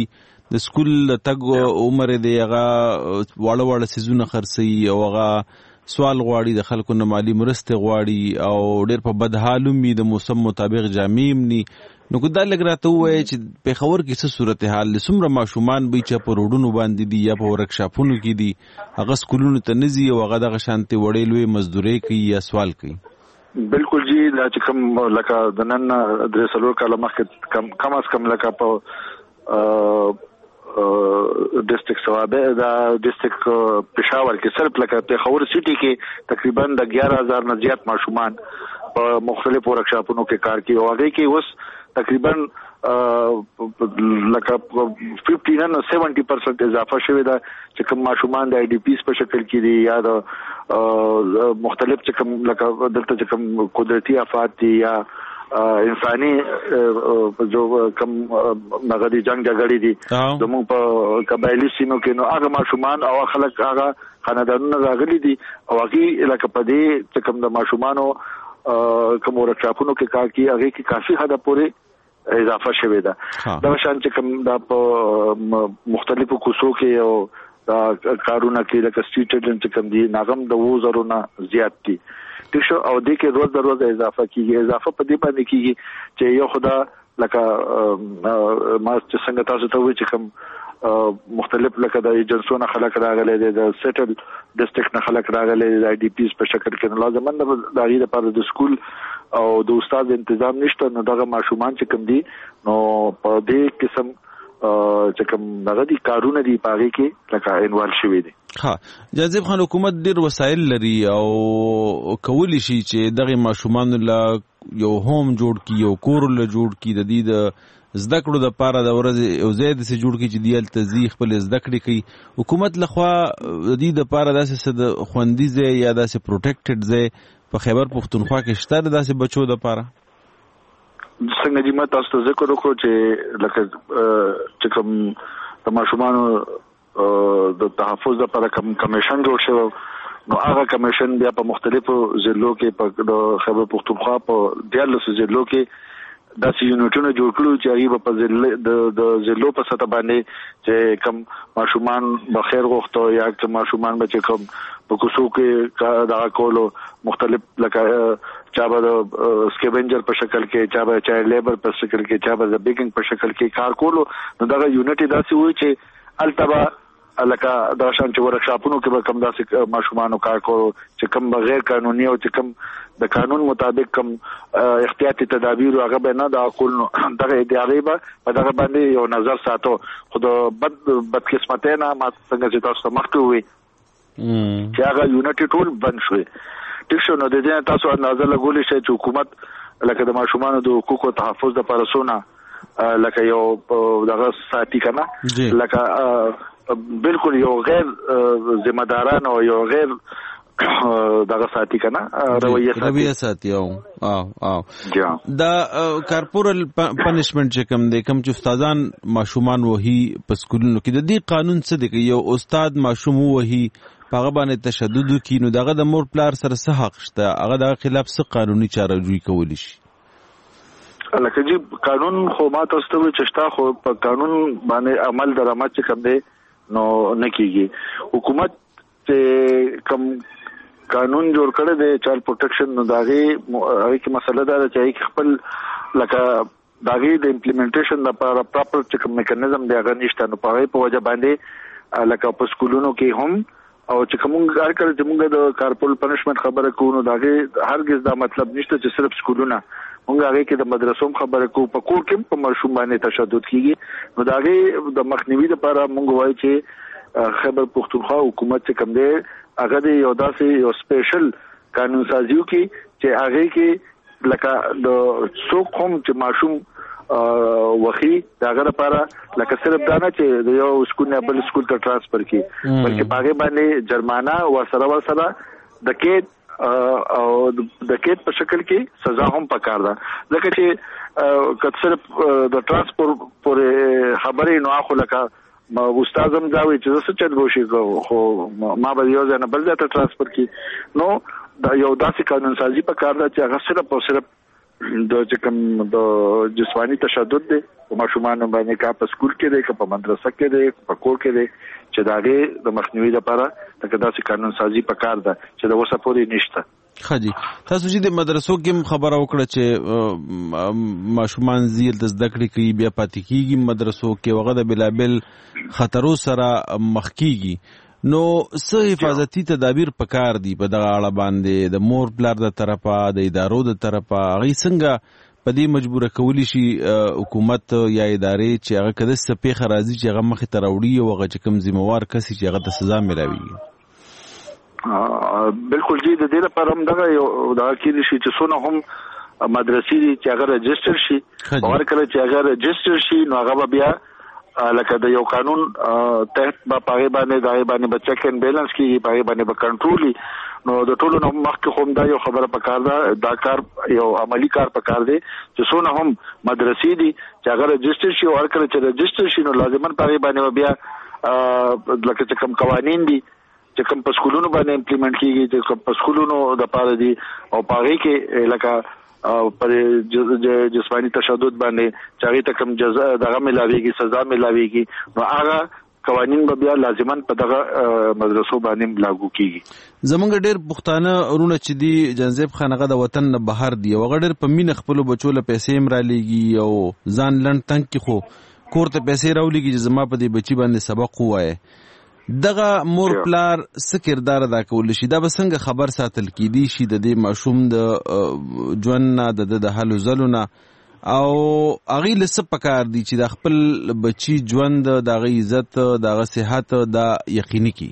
د سکول تګ عمر دی هغه واړه واړه سيزونه خرڅي او هغه سوال غواړي د خلکو نه مالی مرسته غواړي او ډېر په بد حالوم وي د موسم مطابق جامې ني نو کو دا لګ راته وای چې په خبر کې څه صورتحال لسمره ماشومان به چې په روډونو باندې دي یا په ورکشاپونو کې دي هغه سکولونو ته نزي او هغه د شانتي وړې لوي مزدوري کوي یا سوال کوي. بالکل جی دا چې کوم لکه د نن درې څلور کاله مخکې کم کم از کم لکه په ډیسټریکټ سوابه دا ډیسټریکټ پېښور کې صرف لکه پېښور سټي کې تقریبا د ګیارہ هزار نه زیات ماشومان په مختلفو ورکشاپونو کې کار کوي او هغه کې اوس تقریبا لکه ففټین نه سیونټي پرسنټ اضافه شوی دا چې کوم ماشومان د آی ډي پیز په شکل کې دي یا د مختلف چې کوم لکه دلته چې کوم قدرتي آفات دي یا انساني جو کم نغدي جنگ جګړې دي زموږ په قبایلی سیمو کې نو هغه ماشومان او خلک هغه خاندانونه راغلي دي او هغه لکه په دې چې کوم د ماشومانو کوم ورکشاپونو کې کار کوي هغه کې کافي حد پورې اضافه شوی ده دا شان چې کوم د په مختلفو کوڅو کې او دا کارونه کې لکه سټریټ ایډن چې کوم دي ناغم د وو زرونه زیات دي تشو او دې کې روز د روز اضافه کیږي اضافه په دې باندې کیږي چې یو خدا لکه ما چې څنګه تاسو ته وایي چې کوم مختلف لکه د ایجنسونو خلک راغلي دي د سیټل ډیسټریکټ نه خلک راغلي دي د آی ډي پیز په شکل کې لازم نه د هغې لپاره د سکول او د استاد تنظیم نشته نو دغه ماشومان چې کوم دي نو په دې قسم چې کوم دغه دي کارونه دي پاره کې لکه انوال شوی دي. ها جاذب خان حکومت ډیر وسایل لري او کولی شي چې دغه ماشومان له یو هوم جوړ کی یو کور له جوړ کی د دې د زده کړو د پاره د ورځ او زید سي جوړ کی چې دیل تزیخ خپل زده کړې کوي حکومت لخوا د دې د پاره داسې د خوندي ځای یا داسې پروټیکټډ ځای په خیبر پختونخوا کې شته داسې بچو د پاره څنګه چې ما تاسو ته ذکر وکړو چې لکه چې کوم د ماشومانو د تحفظ لپاره کوم کمیشن جوړ شو نو هغه کمیشن بیا په مختلفو ضلعو کې په د خیبر پختونخوا په دیارلس ضلعو کې داسې یونټونه جوړ کړو چې هغه په ضلع د د ضلعو په سطح باندې چې کوم ماشومان بخیر غوښتو یا کوم ماشومان به چې کوم په کوڅو کې دا کولو مختلف لکه چا به د سکیونجر په شکل کې چا به چایلډ لیبر په شکل کې چا به د بیګینګ په شکل کې کار کولو نو دغه یونټ داسې وي چې التبا لکه د شان چې ورکشاپونو کې به کم داسې ماشومانو کار کولو چې کم بغیر قانوني او چې کم د قانون مطابق کم احتیاطي تدابیر هغه به نه دا کول نو دغه ادارې به په دغه باندې یو نظر ساتو خو د بد بدقسمتۍ نه ما څنګه چې تاسو مخکې وي چې هغه یونټ ټول بند شوی ټیک شو نو د دې تاسو اندازه لګولې شي چې حکومت لکه د ماشومانو د حقوقو تحفظ لپاره سونه لکه یو دغه ساتي کنه لکه بالکل یو غیر ذمہ دارانه او یو غیر دغه ساتي کنه رویه ساتي رویه ساتي او او او دا کارپورل پنیشمنت چې کوم دی کوم چې استادان ماشومان وਹੀ په سکولونو کې د دې قانون څه دی یو استاد ماشوم وਹੀ هغه باندې تشدد کوي نو دغه د مور پلار سره څه حق شته هغه د خلاف څه قانوني چاره جوړی کولی شي لکه جی قانون خو ما تاسو ته چشتا خو په قانون باندې عمل درآمد چې کوم دی نو نکېږي حکومت چې کوم قانون جوړ کړی دی چایلډ پروټیکشن نو داغه هغه کې مسله ده چې خپل لکه داغه د امپلیمنټیشن لپاره پراپر چې کوم میکانیزم دی هغه نشته نو په په وجه باندې لکه په سکولونو کې هم او چې کوم کار کوي چې موږ د کارپول پنیشمنت خبره کوو نو داغه هرگز دا مطلب نشته چې صرف سکولونه موږ هغه کې د مدرسو خبره کوو په کور کې په ماشوم باندې تشدد کیږي نو داغه د مخنیوي لپاره موږ وایو چې خیبر پختونخوا حکومت چې کوم دی هغه د یو داسې یو سپیشل قانون سازیو کې چې هغه کې لکه د څوک هم چې ماشوم وخی داغه لپاره لکه صرف دا نه چې د یو سکول نه بل سکول ته ترانسفر کی بلکې پاګه باندې جرمانه او سره ور سره د کې او د کې په شکل کې سزا هم پکار ده ځکه چې کله صرف د ترانسپورت پورې خبرې نو اخو لکه ما استاد هم دا وی چې څه چل وشي خو ما به یو ځای نه بل ځای ته ترانسفر کی نو دا یو داسې قانون سازي پکار ده چې هغه صرف او صرف د چې کوم د جسمانی تشدد دی په ماشومان باندې کا په سکول کې دی کا په مدرسه کې دی په کور کې دی چې داغه د مخنیوي لپاره تکه داسې قانون سازي پکار ده چې د وسه پورې نشته. خدي تاسو چې د مدرسو کې خبره وکړه چې ماشومان زیل د زده کړې کوي بیا پاتې کیږي مدرسو کې وغه د بلابل خطرو سره مخ کیږي نو څه حفاظتي تدابیر پکار دي په دغه اړه باندې د مور پلار د طرفه د ادارو د طرفه غي څنګه په دې مجبور کولی شي حکومت یا ادارې چې هغه کده سپېخه راځي چې هغه مخې ته راوړي او هغه چې کوم ذمہوار کسي چې هغه ته سزا ملاوي. بالکل جی د دې لپاره هم دغه یو دا کېږي چې څونه هم مدرسې چې هغه رجستر شي او هر کله چې هغه رجستر شي نو هغه بیا لکه د یو قانون تحت با پاره باندې دای باندې بچا کین بیلانس کیږي پاره باندې به کنټرولي نو د ټولو نو مخکې هم دا یو خبره پکار ده دا کار یو عملی کار پکار دی چې څونه هم مدرسې دي چې هغه رجستر شي او هر کله چې رجستر شي نو لازمن پاره باندې بیا لکه چې کوم قوانين دي چې کوم په سکولونو باندې امپلیمنٹ کیږي چې کوم په سکولونو د پاره دي او پاره کې لکه او پر جسمانی تشدد باندې چاغي ته کوم جزا دغه ملاويږي سزا ملاويږي نو هغه قوانين به بیا لازمان په دغه مدرسو باندې لاګو کیږي. زمونږ ډېر پښتانه ورونه چې دی جنزيب خانغه د وطن نه بهر دی او غډر په مين خپل بچو له پیسې مرالېږي او ځان لند تنګ کی خو کور ته پیسې راولېږي چې زما په دې بچي باندې سبق وایي دغه مور پلار څه کردار ادا کول شي دا به څنګه خبر ساتل کیدی شي د دې ماشوم د ژوند نه د د حل زلونه او اغه لسه پکار دي چې د خپل بچي ژوند د عزت د صحت د یقیني کی.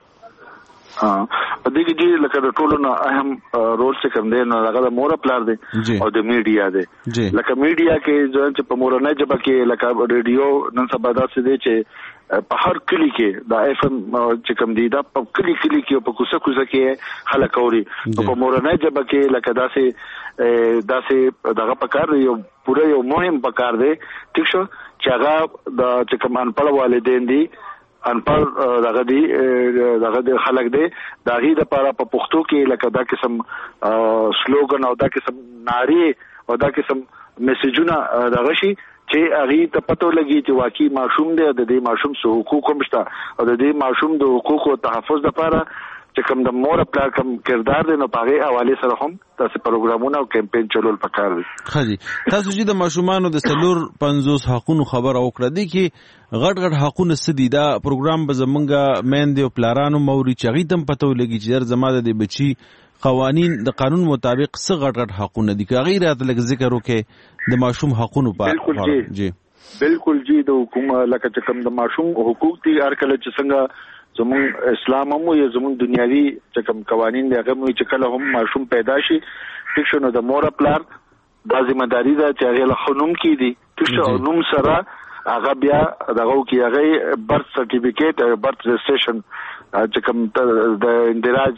ها په دې کې چې لکه د ټولو نه اهم رول څه کوم دی نو هغه د مور پلار دی او د میډیا دی لکه میډیا کې چې په مورنۍ ژبه کې لکه ریډیو نن سبا داسې دی چې په هر کلی کې د اف ام چې کوم دی دا په کلی کلی کې په کوڅه کوڅه کې خلک اوري په مورنۍ ژبه کې لکه داسې داسې دغه پکار یو پوره یو مهم پکار دی ٹھیک شو چې هغه د چې کوم انپړ والدین دي انپړ دغه دی دغه خلک دی داغي د لپاره په پښتو کې لکه دا قسم سلوګن او دا قسم ناری او دا قسم میسجونه دغه شي چې هغه ته پته لګي چې واقعي معصوم دی د دې معصوم سو حقوق هم شته او د دې معصوم د حقوقو تحفظ لپاره چې کوم د مور پلار کوم کردار دی نو پاره حواله سره هم تاسو پروګرامونه او کمپاین چلول پکار دي. خدي تاسو چې د ماشومان د سلور پنځوس حقوقو خبر او کړه دي کې غټ غټ حقوقونه سدي دا پروګرام به زمونږه مین دی او پلارانو موري چغی تم پته ولګي چې زماده د بچي قوانین د قانون مطابق څه غټ غټ حقوقونه دي که غیر اتل ذکر وکي د ماشوم حقوقو په اړه. جی بالکل جی د حکومت لکه چې کوم د ماشوم حقوق دي هر کله چې څنګه زمون اسلام هم یا زمون دنیاوی چې کوم قوانین دی هغه مو چې کله هم ماشوم پیدا شي ټیک شنو د مور پلار د ذمہ داری ده چې هغه له خنوم کې دي ټیک شو نوم سره هغه بیا دغه کې هغه برث سرټیفیکیټ او برث رجسټریشن چې کوم د اندراج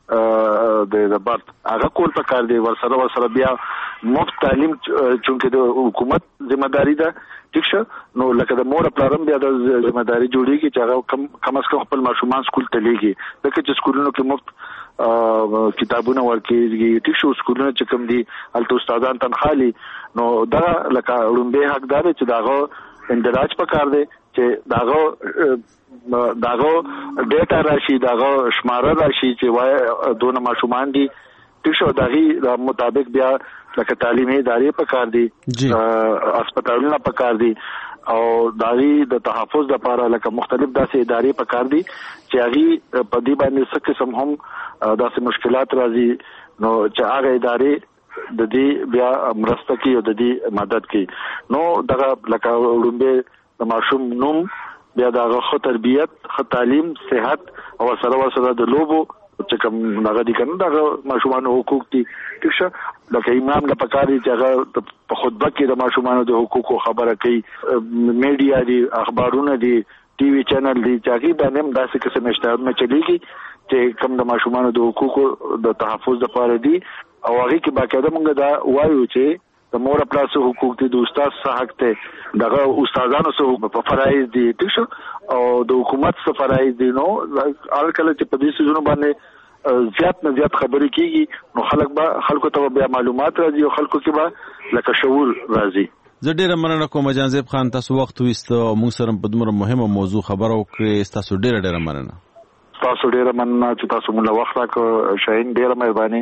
د د برث هغه کول پکار دی ور سره ور سره بیا مفت تعلیم چونکه د حکومت ذمہ داری ده ٹھیک شو نو لکه د مور پلارم بیا د ذمہ داری جوړیږي چې هغه کم کم از کم خپل ماشومان سکول ته لیږي لکه چې سکولونو کې مفت کتابونه ورکېږي ټیک شو سکولونه چې کوم دي هلته استادان تنخالي نو دا لکه لومبه حقدار چې داغه اندراج پکار دی چې داغه داغه ډیټا راشي داغه شماره راشي چې وای دونه ماشومان دي ټیک شو دغه د مطابق بیا لکه تعلیمي ادارې پکار دي هسپتالونه پکار دي او داغي د تحفظ لپاره لکه مختلف داسې ادارې پکار دي چې هغه په دې باندې څه قسم هم داسې مشکلات راځي نو چې هغه ادارې د دې بیا مرسته کوي او د دې مدد کوي نو دغه لکه وړاندې د ماشوم نوم بیا دغه خو تربیت خو تعلیم صحت او سره سره د لوبو چې کوم هغه دي کنه دغه ماشومان حقوق دي ټیک شه لکه امام د پکاري چې هغه په خطبه کې د ماشومان د حقوقو خبره کوي میډیا دي اخبارونه دي ټي وي چینل دي چې هغه باندې هم داسې قسم اشتهارونه چلیږي چې کوم د ماشومان د حقوقو د تحفظ لپاره دي او هغه کې باقاعده موږ دا وایو چې د مور پلار سره حقوق دي د استاد سره حق ته دغه استادانو سره په فرایض دي ټیک شو او د حکومت سره فرایض دي نو الکل چې په دې سيزونو باندې زیات نه زیات خبرې کیږي نو خلک به خلکو ته بیا معلومات راځي او خلکو کې به لکه شعور راځي. زه ډیره مننه کوم جانزیب خان، تاسو وخت وایست او موږ سره په دومره مهمه موضوع خبرو کړې. تاسو ډیره ډیره مننه. تاسو ډیره مننه چې تاسو موږ وخت راکړ. شاهین ډیره مهرباني.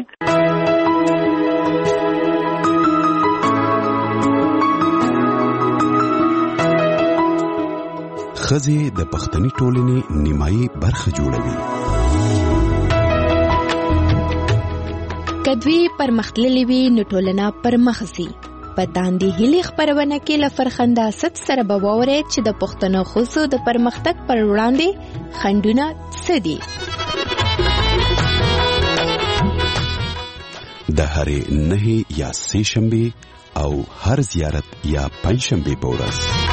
ښځې د پښتني ټولنې نیمایي برخه جوړوي. کدوی پرمختللې وي نو ټولنه پرمخ ځي. په تاندې هیلې خپرونه کې له فرخنده ست سره به واورئ چې د پښتنو ښځو د پرمختګ پر وړاندې خنډونه څه دي. د هرې نهې یا سې شنبې او هر زیارت یا پنځشنبې په ورځ